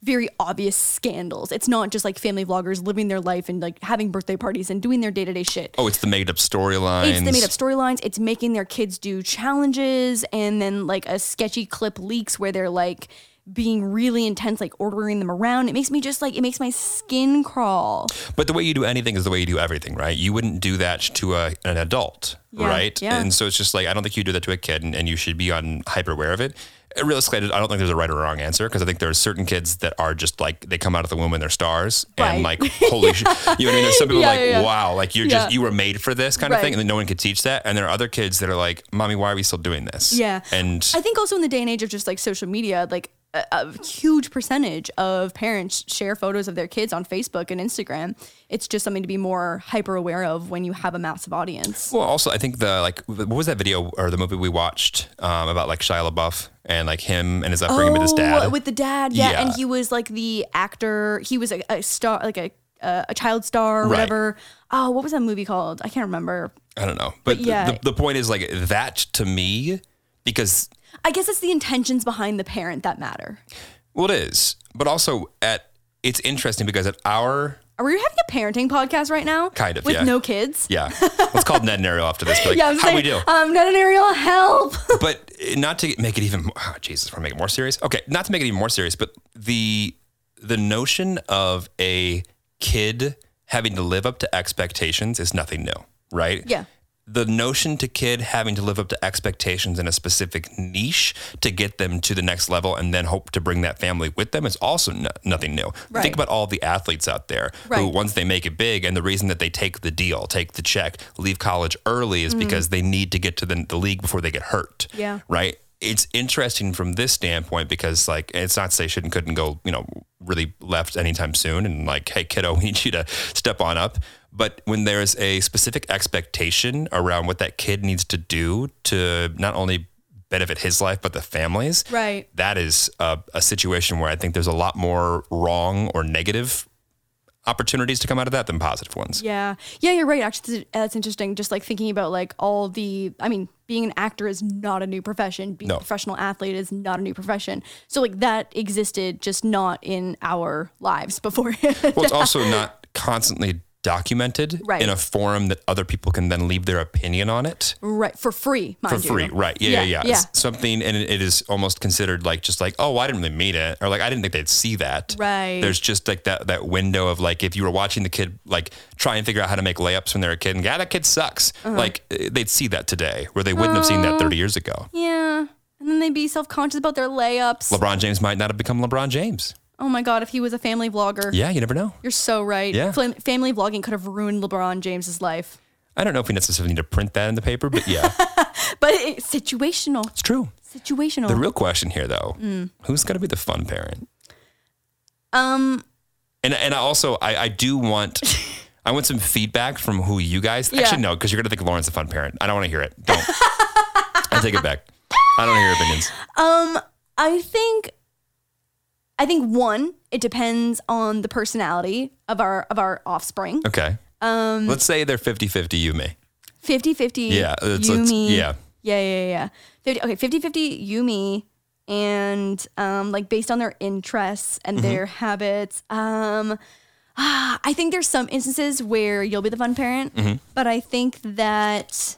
very obvious scandals. It's not just like family vloggers living their life and like having birthday parties and doing their day-to-day shit. Oh, it's the made up storylines. It's making their kids do challenges, and then like a sketchy clip leaks where they're like being really intense, like ordering them around. It makes my skin crawl. But the way you do anything is the way you do everything, right? You wouldn't do that to an adult, right? Yeah. And so it's just like, I don't think you do that to a kid, and you should be hyper aware of it. Realistically, I don't think there's a right or wrong answer, because I think there are certain kids that are just like, they come out of the womb and they're stars, and like, holy shit, you know what I mean? There's some people wow, like you were made for this kind of thing, and then no one could teach that. And there are other kids that are like, mommy, why are we still doing this? Yeah. And I think also in the day and age of just like social media, like a huge percentage of parents share photos of their kids on Facebook and Instagram. It's just something to be more hyper aware of when you have a massive audience. Well, also, I think what was that video or the movie we watched about like Shia LaBeouf and like him and his upbringing with his dad? With the dad, yeah. And he was like the actor. He was a star, like a child star or whatever. Oh, what was that movie called? I can't remember. I don't know. But the point is like that to me, because I guess it's the intentions behind the parent that matter. Well, it is. But also it's interesting because are we having a parenting podcast right now? Kind of, with no kids? Yeah. Let's call Ned and Ariel after this. But like, how we do? Ned and Ariel, help. But not to make it even more, Jesus, we're making it more serious. Okay, not to make it even more serious, but the notion of a kid having to live up to expectations is nothing new, right? Yeah. The notion to kid having to live up to expectations in a specific niche to get them to the next level and then hope to bring that family with them is also nothing new. Right. Think about all the athletes out there who, once they make it big, and the reason that they take the deal, take the check, leave college early is because they need to get to the league before they get hurt. Yeah. Right? It's interesting from this standpoint because like, it's not to say shit and couldn't go, really left anytime soon and like, hey kiddo, we need you to step on up. But when there's a specific expectation around what that kid needs to do to not only benefit his life, but the family's, right? That is a situation where I think there's a lot more wrong or negative opportunities to come out of that than positive ones. Yeah, you're right. Actually, that's interesting. Just like thinking about like being an actor is not a new profession. Being a professional athlete is not a new profession. So like that existed, just not in our lives before. Well, it's also not constantly documented in a forum that other people can then leave their opinion on it. Right. For free, mind you. For free, right. Yeah. It's something, and it is almost considered like, just like, oh, I didn't really mean it. Or like, I didn't think they'd see that. Right. There's just like that window of like, if you were watching the kid, like try and figure out how to make layups when they're a kid and that kid sucks. Like they'd see that today where they wouldn't have seen that 30 years ago. Yeah. And then they'd be self-conscious about their layups. LeBron James might not have become LeBron James. Oh my God, if he was a family vlogger. Yeah, you never know. You're so right. Yeah. Family vlogging could have ruined LeBron James's life. I don't know if we necessarily need to print that in the paper, but yeah. But it's situational. It's true. Situational. The real question here, though, who's going to be the fun parent? And I also, I do want, I want some feedback from who you guys, actually no, because you're going to think Lauren's a fun parent. I don't want to hear it. Don't. I take it back. I don't hear your opinions. I think one, it depends on the personality of our offspring. Okay. Let's say they're 50-50 you, me. 50-50 yeah, you, me. Yeah. Yeah. 50-50 you, me. And like based on their interests and their habits. I think there's some instances where you'll be the fun parent, but I think that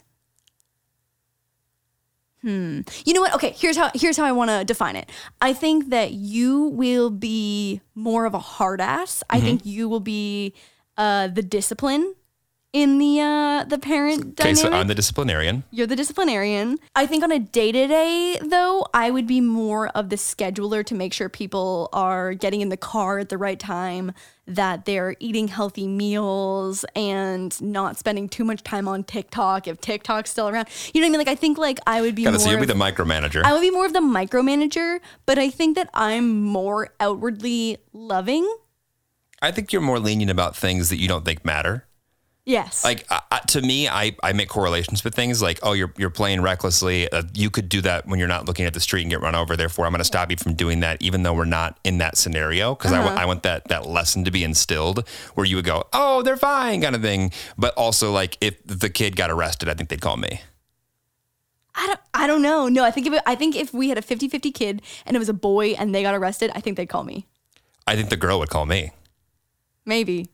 you know what? Okay, here's how I want to define it. I think that you will be more of a hard ass. I think you will be the discipline in the parent dynamic. Okay, so I'm the disciplinarian. You're the disciplinarian. I think on a day-to-day, though, I would be more of the scheduler to make sure people are getting in the car at the right time, that they're eating healthy meals and not spending too much time on TikTok if TikTok's still around. You know what I mean? Like, I think like I would be So you'll be the micromanager. I would be more of the micromanager, but I think that I'm more outwardly loving. I think you're more lenient about things that you don't think matter. Yes. Like to me, I make correlations with things like, oh, you're playing recklessly. You could do that when you're not looking at the street and get run over. Therefore, I'm going to stop you from doing that, even though we're not in that scenario. Because I want that lesson to be instilled where you would go, oh, they're fine kind of thing. But also like if the kid got arrested, I think they'd call me. I don't know. No, I think if we had a 50-50 kid and it was a boy and they got arrested, I think they'd call me. I think the girl would call me. Maybe.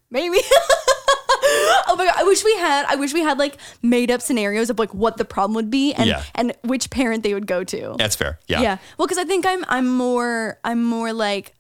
Oh my God. I wish we had like made up scenarios of like what the problem would be and which parent they would go to. That's fair. Yeah. Yeah. Well, because I think I'm more like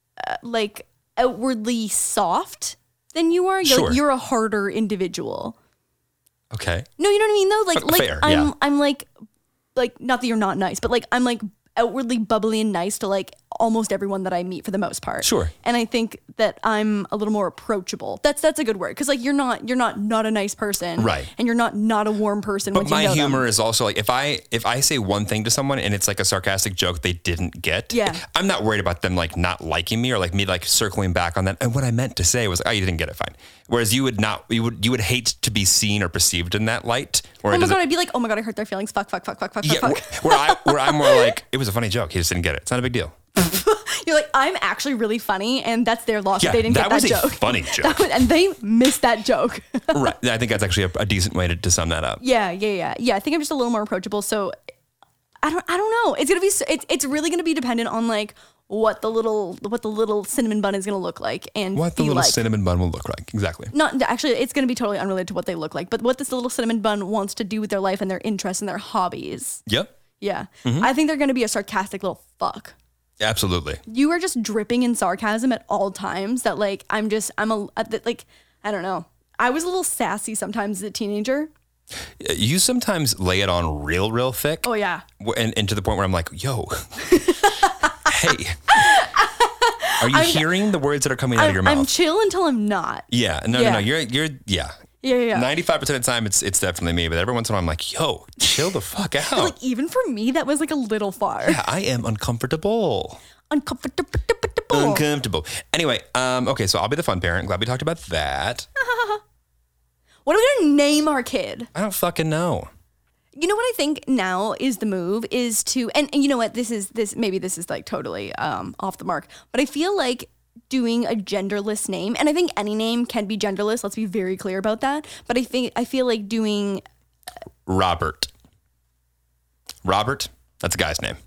outwardly soft than you are. Sure. You're a harder individual. Okay. No, you know what I mean though? Like fair, yeah. I'm like not that you're not nice, but like I'm like outwardly bubbly and nice to like almost everyone that I meet for the most part. Sure. And I think that I'm a little more approachable. That's a good word, because like you're not a nice person, right? And you're not a warm person. But once you my know humor them. is also like if I say one thing to someone and it's like a sarcastic joke they didn't get, I'm not worried about them like not liking me or like me like circling back on that. And what I meant to say was, oh, you didn't get it, fine. Whereas you would hate to be seen or perceived in that light. Oh my God, I'd be like, oh my God, I hurt their feelings. Fuck. Yeah, where I'm more like, it was a funny joke. He just didn't get it. It's not a big deal. You're like, I'm actually really funny, and that's their loss. Yeah, They didn't get that joke. That was a funny joke. And they missed that joke. Right. I think that's actually a decent way to sum that up. Yeah. I think I'm just a little more approachable. So I don't know. It's gonna be. It's really gonna be dependent on like what the little cinnamon bun is gonna look like and what the little cinnamon bun will look like. Exactly. Not actually. It's gonna be totally unrelated to what they look like, but what this little cinnamon bun wants to do with their life and their interests and their hobbies. Yep. Yeah. Mm-hmm. I think they're gonna be a sarcastic little fuck. Absolutely. You are just dripping in sarcasm at all times. That like I don't know. I was a little sassy sometimes as a teenager. You sometimes lay it on real thick. Oh yeah. And to the point where I'm like, yo, hey, are you hearing the words that are coming out of your mouth? I'm chill until I'm not. Yeah. No. You're Yeah. 95% of the time, it's definitely me. But every once in a while, I'm like, yo, chill the fuck out. Like even for me, that was like a little far. Yeah, I am uncomfortable. Uncomfortable. Anyway, okay, so I'll be the fun parent. Glad we talked about that. What are we gonna name our kid? I don't fucking know. You know what I think now is the move is to, and you know what, this is like totally off the mark, but I feel like doing a genderless name, and I think any name can be genderless. Let's be very clear about that. But I feel like doing Robert. That's a guy's name.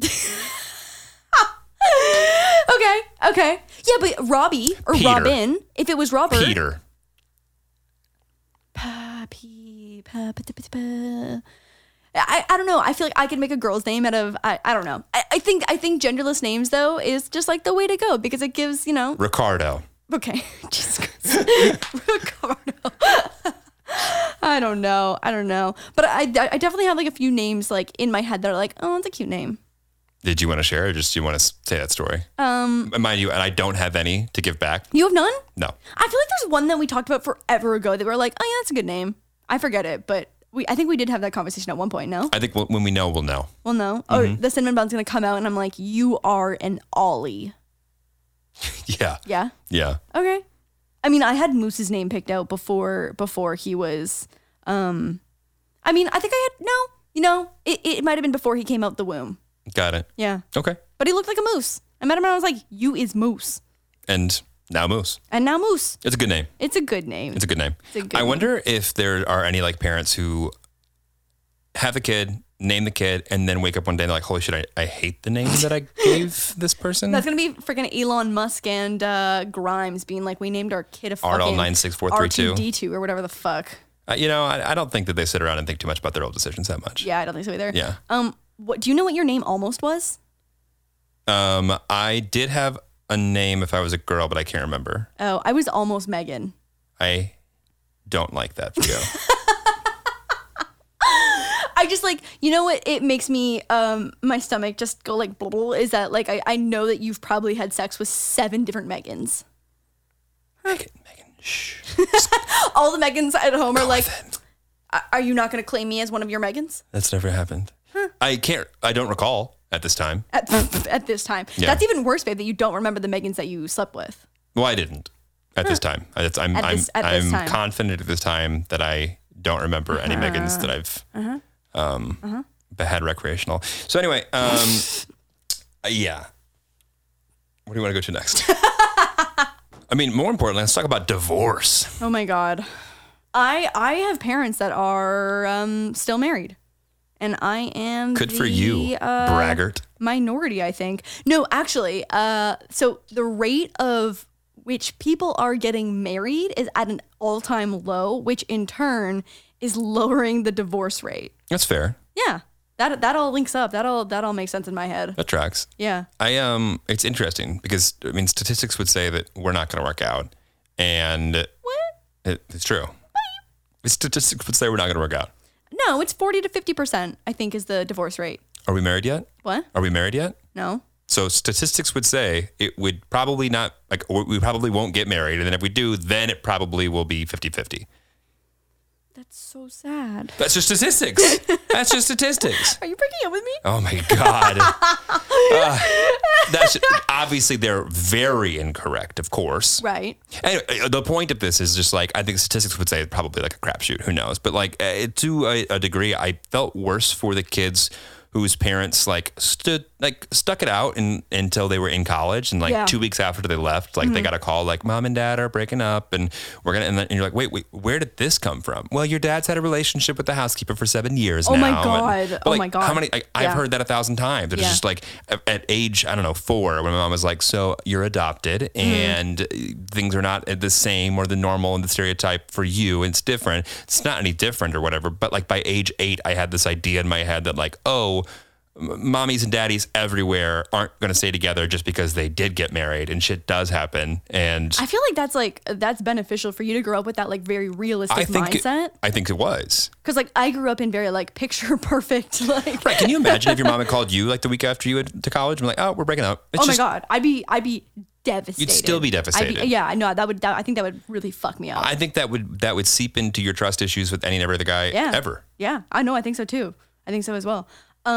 Okay. Yeah, but Robbie or Peter. Robin, if it was Robert. Peter. I don't know. I feel like I could make a girl's name out of I don't know. I think genderless names though is just like the way to go because it gives, you know. Ricardo. Okay. Jesus Christ. Ricardo. I don't know. But I definitely have like a few names like in my head that are like, oh, that's a cute name. Did you want to share or just do you want to say that story? Mind you, and I don't have any to give back. You have none? No. I feel like there's one that we talked about forever ago that we were like, oh yeah, that's a good name. I forget it, but I think we did have that conversation at one point, no? I think when we know, we'll know. We'll know. Mm-hmm. Oh, the cinnamon bun's going to come out and I'm like, you are an Ollie. Yeah. Yeah? Yeah. Okay. I mean, I had Moose's name picked out before he was, I think I had, no, you know, it might have been before he came out the womb. Got it. Yeah. Okay. But he looked like a moose. I met him and I was like, you is Moose. And now Moose. It's a good name. It's a good name. I wonder if there are any like parents who have a kid, name the kid, and then wake up one day and they're like, holy shit, I hate the name that I gave this person. That's going to be freaking Elon Musk and Grimes being like, we named our kid a fucking RL96432. R2D2 or whatever the fuck. I don't think that they sit around and think too much about their old decisions that much. Yeah, I don't think so either. Yeah. What do you know what your name almost was? I did have a name if I was a girl, but I can't remember. Oh, I was almost Megan. I don't like that for you. I just like, you know what? It makes me, my stomach just go like, blah, blah, is that like, I know that you've probably had sex with 7 different Megans. Megan, shh. All the Megans at home are like, are you not going to claim me as one of your Megans? That's never happened. Huh. I don't recall at this time. At this time. Yeah. That's even worse, babe, that you don't remember the Megans that you slept with. Well, I didn't at this time. I'm confident at this time that I don't remember any Megans that I've had recreational. So anyway, yeah. Where do you want to go to next? I mean, more importantly, let's talk about divorce. Oh my God. I have parents that are still married. and I am Good for you, braggart. Minority, I think. No, actually, so the rate of which people are getting married is at an all-time low, which in turn is lowering the divorce rate. That's fair. Yeah. That all links up. That all makes sense in my head. That tracks. Yeah. It's interesting because I mean statistics would say that we're not going to work out, and it's true. Statistics would say we're not going to work out. No, it's 40 to 50%. I think is the divorce rate. Are we married yet? What? Are we married yet? No. So statistics would say it would probably not we probably won't get married, and then if we do, then it probably will be 50-50. That's so sad. That's just statistics. That's just statistics. Are you breaking up with me? Oh my God. That's obviously they're very incorrect, of course. Right. Anyway, the point of this is just like, I think statistics would say it's probably like a crapshoot. Who knows? But like to a degree, I felt worse for the kids whose parents stuck it out until they were in college, and 2 weeks after they left, they got a call like Mom and Dad are breaking up, and we're gonna and you're like, wait, where did this come from? Well, your dad's had a relationship with the housekeeper for 7 years now. My God. But, my God. How many? I've heard that 1,000 times. It's just like at age 4, when my mom was like, so you're adopted and things are not the same or the normal and the stereotype for you. It's different. It's not any different or whatever. But like by age 8, I had this idea in my head that like, oh, mommies and daddies everywhere aren't going to stay together just because they did get married, and shit does happen. And I feel like that's beneficial for you to grow up with that like very realistic mindset. I think it was. Because like I grew up in very like picture perfect like. Right? Can you imagine if your mom had called you like the week after you went to college and like, oh, we're breaking up? It's my God, I'd be devastated. You'd still be devastated. I think that would really fuck me up. I think that would seep into your trust issues with any and every other guy ever. Yeah, I know. I think so too. I think so as well.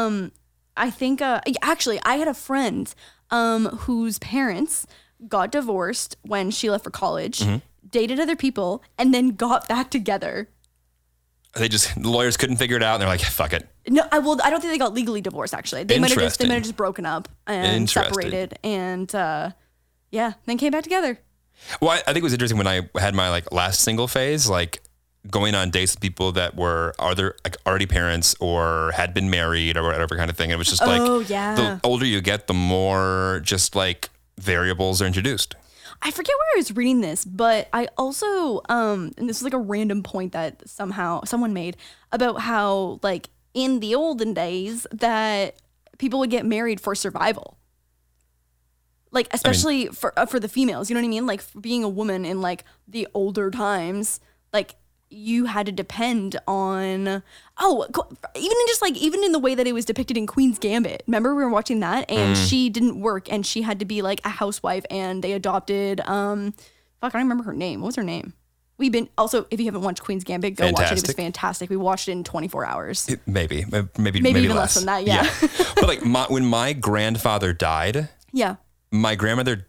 I think, actually, I had a friend whose parents got divorced when she left for college, dated other people, and then got back together. The lawyers couldn't figure it out, and they're like, fuck it. No, I don't think they got legally divorced, actually. They might have just broken up and separated, and then came back together. Well, I think it was interesting when I had my like last single phase, like going on dates with people that were either like already parents or had been married or whatever kind of thing. It was just the older you get, the more just like variables are introduced. I forget where I was reading this, but I also, and this is like a random point that somehow someone made about how like in the olden days that people would get married for survival. Like, especially for the females, you know what I mean? Like being a woman in like the older times, like you had to depend on, even in the way that it was depicted in Queen's Gambit. Remember we were watching that and she didn't work and she had to be like a housewife, and they adopted, I don't remember her name. What was her name? If you haven't watched Queen's Gambit, go watch it. It was fantastic. We watched it in 24 hours. Maybe even less than that. Yeah. But like when my grandfather died, my grandmother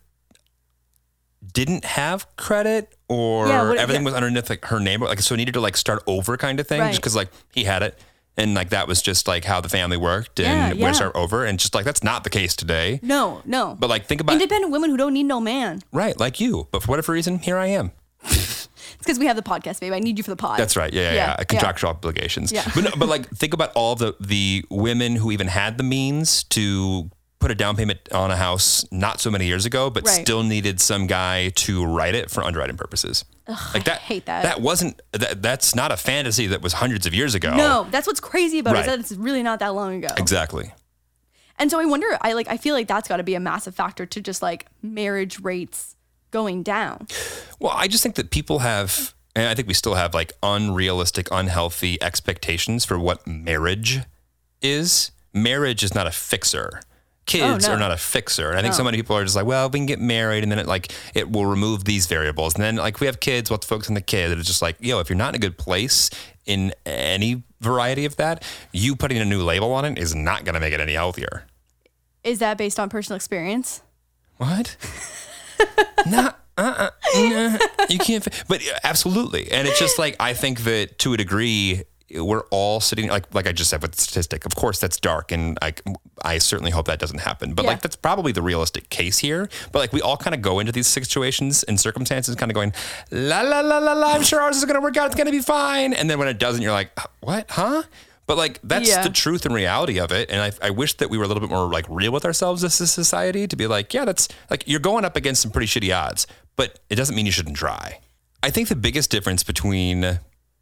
didn't have credit, or everything was underneath like her name, like so needed to like start over kind of thing, just because like he had it, and like that was just like how the family worked, and we're start over, and just like that's not the case today. No. But like think about independent women who don't need no man. Right, like you. But for whatever reason, here I am. It's because we have the podcast, babe. I need you for the pod. That's right. Yeah. Contractual obligations. Yeah. But like think about all the women who even had the means to put a down payment on a house not so many years ago, but still needed some guy to write it for underwriting purposes. Ugh, like that, I hate that. That's not a fantasy that was hundreds of years ago. No, that's what's crazy about it, is that it's really not that long ago. Exactly. And so I wonder, I feel like that's got to be a massive factor to just like marriage rates going down. Well, I just think that people have, and I think we still have like unrealistic, unhealthy expectations for what marriage is. Marriage is not a fixer. Kids are not a fixer. And I think so many people are just like, well, we can get married and then it will remove these variables. And then like we have kids, we'll have to focus on the kid. It's just like, if you're not in a good place in any variety of that, you putting a new label on it is not going to make it any healthier. Is that based on personal experience? What? You can't, but absolutely. And it's just like, I think that to a degree, we're all sitting like I just said with the statistic. Of course, that's dark, and I certainly hope that doesn't happen. But like that's probably the realistic case here. But like we all kind of go into these situations and circumstances, kind of going la la la la la. I'm sure ours is going to work out. It's going to be fine. And then when it doesn't, you're like, what? Huh? But like, that's the truth and reality of it. And I wish that we were a little bit more like real with ourselves as a society to be like, yeah, that's like, you're going up against some pretty shitty odds, but it doesn't mean you shouldn't try. I think the biggest difference between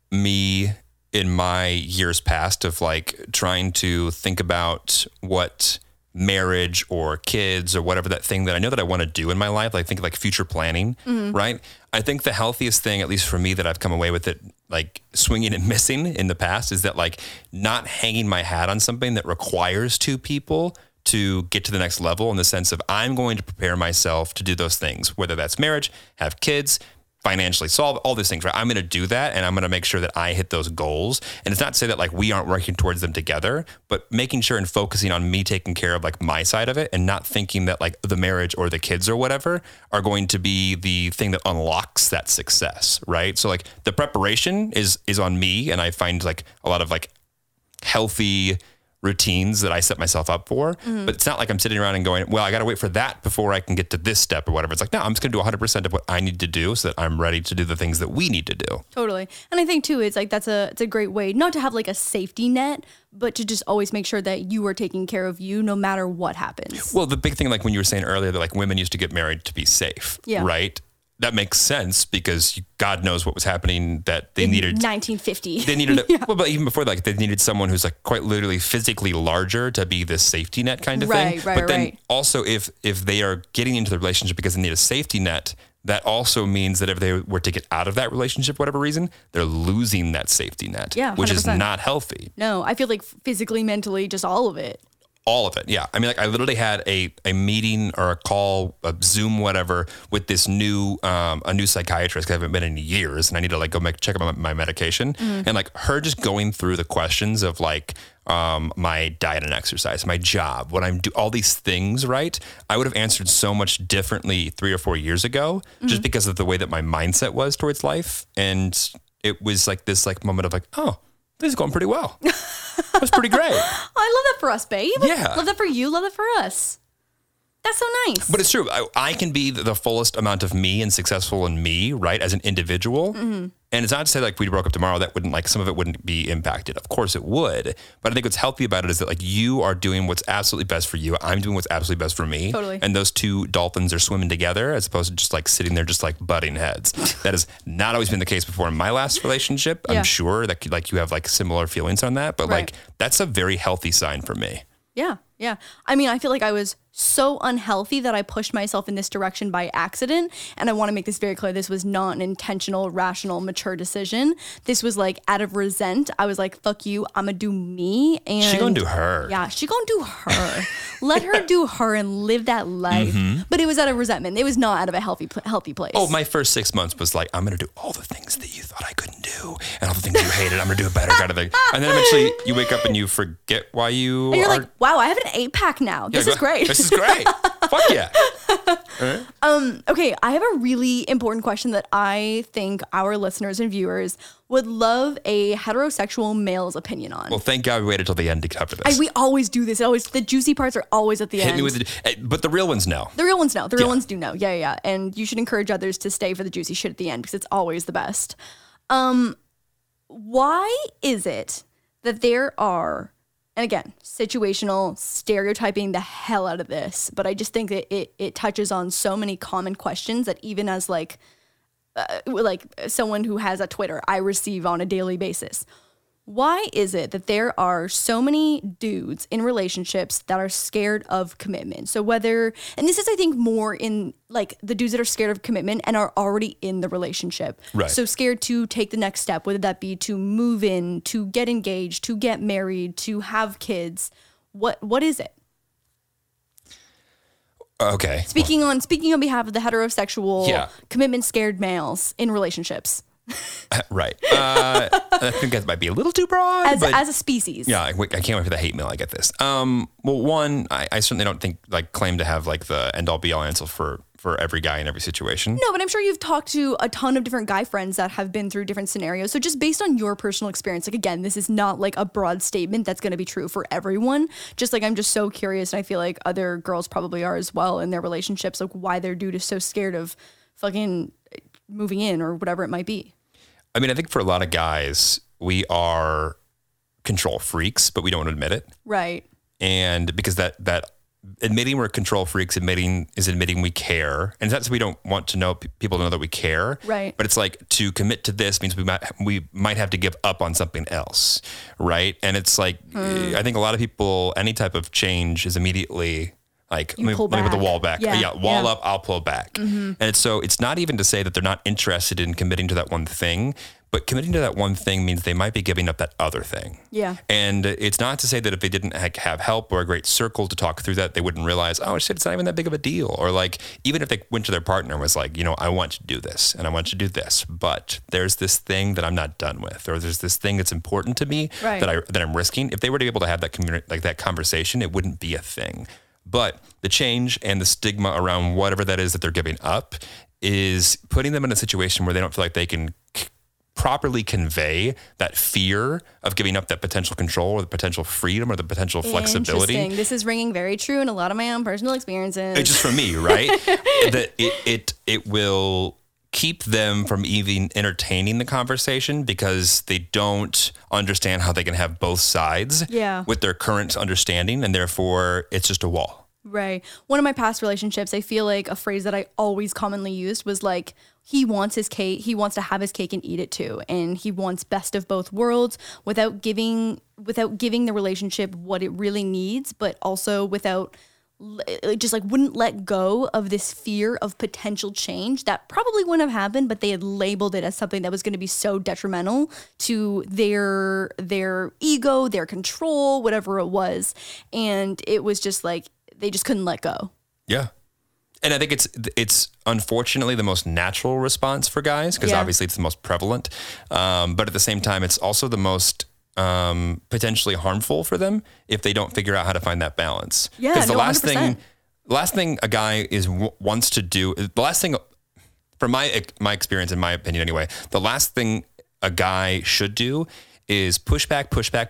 me in my years past of like trying to think about what marriage or kids or whatever that thing that I know that I want to do in my life, like think like future planning, right? I think the healthiest thing, at least for me, that I've come away with it, like swinging and missing in the past, is that like not hanging my hat on something that requires two people to get to the next level, in the sense of I'm going to prepare myself to do those things, whether that's marriage, have kids, financially solve all these things, right? I'm going to do that, and I'm going to make sure that I hit those goals. And it's not to say that like we aren't working towards them together, but making sure and focusing on me taking care of like my side of it, and not thinking that like the marriage or the kids or whatever are going to be the thing that unlocks that success, right? So like the preparation is on me, and I find like a lot of like healthy routines that I set myself up for, but it's not like I'm sitting around and going, well, I got to wait for that before I can get to this step or whatever. It's like, no, I'm just going to do 100% of what I need to do so that I'm ready to do the things that we need to do. Totally. And I think too, it's like, it's a great way not to have like a safety net, but to just always make sure that you are taking care of you no matter what happens. Well, the big thing, like when you were saying earlier that like women used to get married to be safe, right? That makes sense because God knows what was happening that they needed. 1950. They needed, well, but even before that, like, they needed someone who's like quite literally physically larger to be this safety net kind of thing. But then also if they are getting into the relationship because they need a safety net, that also means that if they were to get out of that relationship, for whatever reason, they're losing that safety net, 100%. which is not healthy. No, I feel like physically, mentally, just all of it. All of it, yeah. I mean, like I literally had a meeting or a call, a Zoom, whatever, with this new a new psychiatrist. 'Cause I haven't been in years, and I need to like go check out my medication. And like her just going through the questions of like my diet and exercise, my job, what I'm all these things, right? I would have answered so much differently 3 or 4 years ago, just because of the way that my mindset was towards life. And it was like this like moment of like, oh, this is going pretty well. That's pretty great. I love that for us, babe. Yeah. Love that for you. Love that for us. That's so nice. But it's true. I can be the fullest amount of me and successful in me, right, as an individual. And it's not to say like if we broke up tomorrow, that wouldn't like some of it wouldn't be impacted. Of course it would. But I think what's healthy about it is that like you are doing what's absolutely best for you. I'm doing what's absolutely best for me. Totally. And those two dolphins are swimming together as opposed to just like sitting there just like butting heads. That has not always been the case before in my last relationship. I'm sure that like you have like similar feelings on that. But like that's a very healthy sign for me. Yeah. Yeah. I mean, I feel like I was so unhealthy that I pushed myself in this direction by accident. And I want to make this very clear. This was not an intentional, rational, mature decision. This was like out of resent. I was like, fuck you. I'm going to do me. And she going to do her. Yeah. She going to do her. Let her do her and live that life. But it was out of resentment. It was not out of a healthy place. Oh, my first 6 months was like, I'm going to do all the things that you thought I couldn't do and all the things you hated. I'm going to do it better kind of thing. And then eventually you wake up and you forget why you and you're like, wow, I have an 8-pack now. This is great. This is great. Fuck yeah. Okay, I have a really important question that I think our listeners and viewers would love a heterosexual male's opinion on. Well, thank God we waited till the end to cover this. We always do this. The juicy parts are always at the end. Hit me with but the real ones know. The real ones know. The real ones do know. Yeah. And you should encourage others to stay for the juicy shit at the end because it's always the best. Why is it that there are, and again, situational, stereotyping the hell out of this, but I just think that it touches on so many common questions that even as like someone who has a Twitter, I receive on a daily basis. Why is it that there are so many dudes in relationships that are scared of commitment? So whether, and this is, I think, more in like the dudes that are scared of commitment and are already in the relationship. Right. So scared to take the next step, whether that be to move in, to get engaged, to get married, to have kids. What is it? Okay. Speaking on behalf of the heterosexual commitment scared males in relationships. Right. I think that might be a little too broad. As a species. Yeah, I can't wait for the hate mail. I get this. Well, one, I certainly don't think claim to have like the end all be all answer for every guy in every situation. No, but I'm sure you've talked to a ton of different guy friends that have been through different scenarios. So just based on your personal experience, like again, this is not like a broad statement that's going to be true for everyone. Just like I'm just so curious, and I feel like other girls probably are as well in their relationships, like why their dude is so scared of fucking moving in or whatever it might be. I mean, I think for a lot of guys, we are control freaks, but we don't admit it. Right. And because that admitting we're control freaks, admitting we care. And that's we don't want to know people to know that we care. Right. But it's like to commit to this means we might have to give up on something else. Right. And it's like, I think a lot of people, any type of change is immediately like, let me put the wall back. Wall up, I'll pull back. Mm-hmm. And it's not even to say that they're not interested in committing to that one thing, but committing to that one thing means they might be giving up that other thing. Yeah. And it's not to say that if they didn't have help or a great circle to talk through that, they wouldn't realize, oh shit, it's not even that big of a deal. Or like, even if they went to their partner and was like, I want to do this and I want to do this, but there's this thing that I'm not done with, or there's this thing that's important to me that I'm risking. If they were to be able to have that that conversation, it wouldn't be a thing. But the change and the stigma around whatever that is that they're giving up is putting them in a situation where they don't feel like they can properly convey that fear of giving up that potential control or the potential freedom or the potential flexibility. Interesting. This is ringing very true in a lot of my own personal experiences. It's just for me, right? That it will keep them from even entertaining the conversation because they don't understand how they can have both sides with their current understanding, and therefore it's just a wall. Right. One of my past relationships, I feel like a phrase that I always commonly used was like, he wants his cake, he wants to have his cake and eat it too. And he wants best of both worlds without giving the relationship what it really needs, but also without just like wouldn't let go of this fear of potential change that probably wouldn't have happened, but they had labeled it as something that was going to be so detrimental to their ego, their control, whatever it was. And it was just like, they just couldn't let go. Yeah. And I think it's unfortunately the most natural response for guys because obviously it's the most prevalent. But at the same time, it's also the most potentially harmful for them if they don't figure out how to find that balance. Yeah, because the 100%. last thing a guy wants to do, the last thing, from my experience, in my opinion anyway, the last thing a guy should do is push back,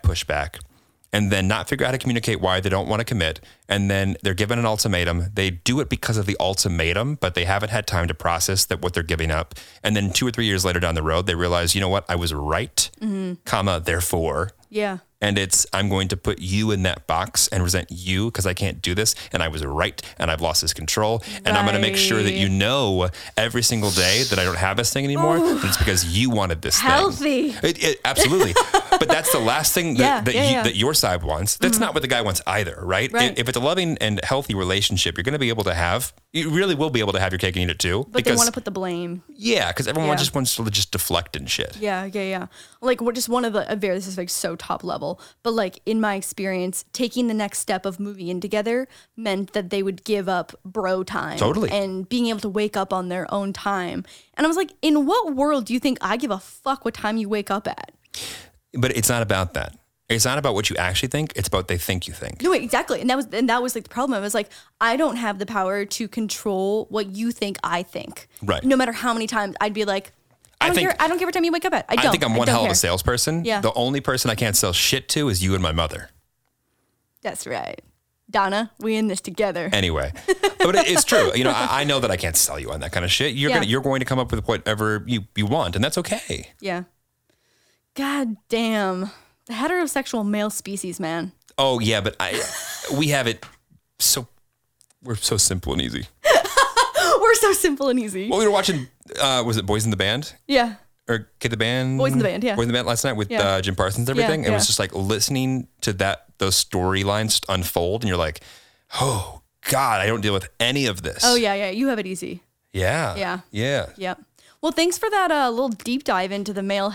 and then not figure out how to communicate why they don't want to commit. And then they're given an ultimatum. They do it because of the ultimatum, but they haven't had time to process that what they're giving up. And then 2 or 3 years later down the road, they realize, you know what? I was right, therefore. Yeah. And I'm going to put you in that box and resent you because I can't do this. And I was right. And I've lost this control. And I'm going to make sure that you know every single day that I don't have this thing anymore. And it's because you wanted this Healthy. thing. Absolutely. But that's the last thing that your side wants. That's not what the guy wants either, right? If it's a loving and healthy relationship, you're going to be able to have, you really will be able to have your cake and eat it too. But they want to put the blame. Yeah, because everyone just wants to just deflect and shit. Yeah. Like we're just one of this is like so top level, but like in my experience, taking the next step of moving in together meant that they would give up bro time. Totally. And being able to wake up on their own time. And I was like, in what world do you think I give a fuck what time you wake up at? But it's not about that. It's not about what you actually think. It's about they think you think. No, exactly. And that was like the problem. I was like, I don't have the power to control what you think I think. Right. No matter how many times I'd be like, I don't care what time you wake up at. I think I'm one hell of a salesperson. Yeah. The only person I can't sell shit to is you and my mother. That's right. Donna, we in this together. Anyway, but it's true. I know that I can't sell you on that kind of shit. You're going to come up with whatever you want, and that's okay. Yeah. God damn. The heterosexual male species, man. Oh yeah, but we have it we're so simple and easy. We're so simple and easy. Well, we were watching, was it Boys in the Band? Yeah. Or Kid the Band? Boys in the Band, yeah. Boys in the Band last night with Jim Parsons and everything. It was just like listening to those storylines unfold, and you're like, oh God, I don't deal with any of this. Oh yeah. You have it easy. Yeah. Yep. Well, thanks for that little deep dive into the male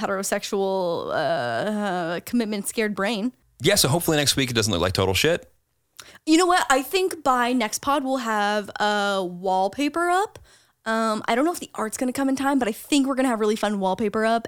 heterosexual commitment scared brain. Yeah, so hopefully next week it doesn't look like total shit. You know what? I think by next pod we'll have a wallpaper up. I don't know if the art's going to come in time, but I think we're going to have really fun wallpaper up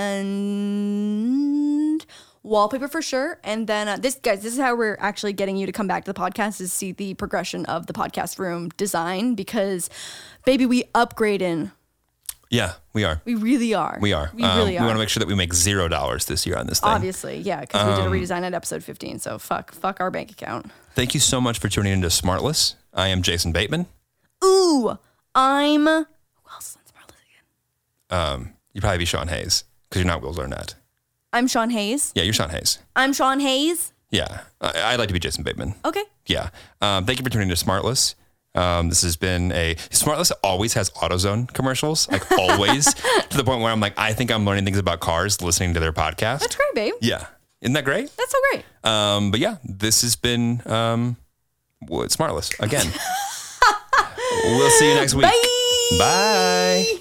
and wallpaper for sure. And then this is how we're actually getting you to come back to the podcast, is see the progression of the podcast room design, because baby, we upgrading. Yeah, we are. We really are. We are. We really are. We want to make sure that we make $0 this year on this thing. Obviously, yeah, because we did a redesign at episode 15, so fuck our bank account. Thank you so much for tuning into Smartless. I am Jason Bateman. Ooh, I'm... Who else is on Smartless again? You'd probably be Sean Hayes, because you're not Will Arnett. I'm Sean Hayes. Yeah, you're Sean Hayes. I'm Sean Hayes. Yeah, I'd like to be Jason Bateman. Okay. Yeah. Thank you for tuning to Smartless. This has been Smartless always has AutoZone commercials, like always, to the point where I'm like, I think I'm learning things about cars listening to their podcast. That's great, babe. Yeah. Isn't that great? That's so great. But yeah, this has been Smartless again. We'll see you next week. Bye. Bye.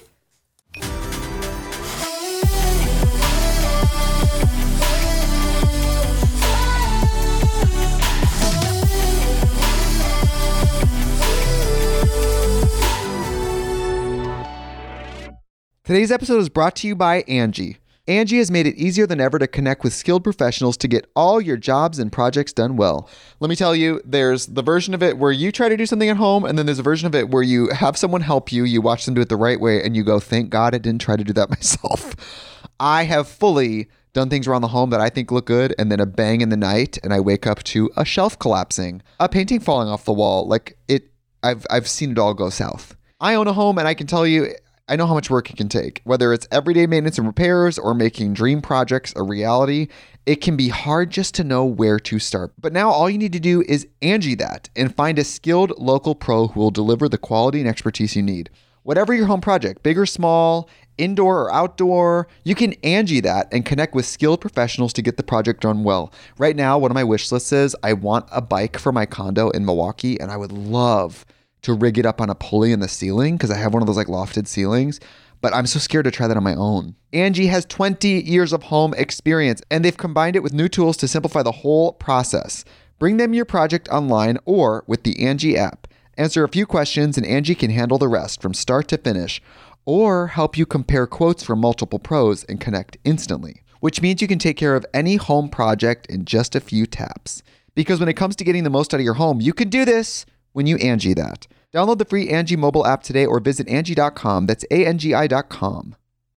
Today's episode is brought to you by Angie. Angie has made it easier than ever to connect with skilled professionals to get all your jobs and projects done well. Let me tell you, there's the version of it where you try to do something at home, and then there's a version of it where you have someone help you, you watch them do it the right way, and you go, thank God I didn't try to do that myself. I have fully done things around the home that I think look good, and then a bang in the night, and I wake up to a shelf collapsing, a painting falling off the wall. I've seen it all go south. I own a home, and I can tell you, I know how much work it can take. Whether it's everyday maintenance and repairs or making dream projects a reality, it can be hard just to know where to start. But now all you need to do is Angie that and find a skilled local pro who will deliver the quality and expertise you need. Whatever your home project, big or small, indoor or outdoor, you can Angie that and connect with skilled professionals to get the project done well. Right now, one of my wish lists is I want a bike for my condo in Milwaukee, and I would love to rig it up on a pulley in the ceiling because I have one of those like lofted ceilings, but I'm so scared to try that on my own. Angie has 20 years of home experience, and they've combined it with new tools to simplify the whole process. Bring them your project online or with the Angie app. Answer a few questions and Angie can handle the rest from start to finish, or help you compare quotes from multiple pros and connect instantly, which means you can take care of any home project in just a few taps. Because when it comes to getting the most out of your home, you can do this when you Angie that. Download the free Angie mobile app today or visit Angie.com. That's ANGI.com.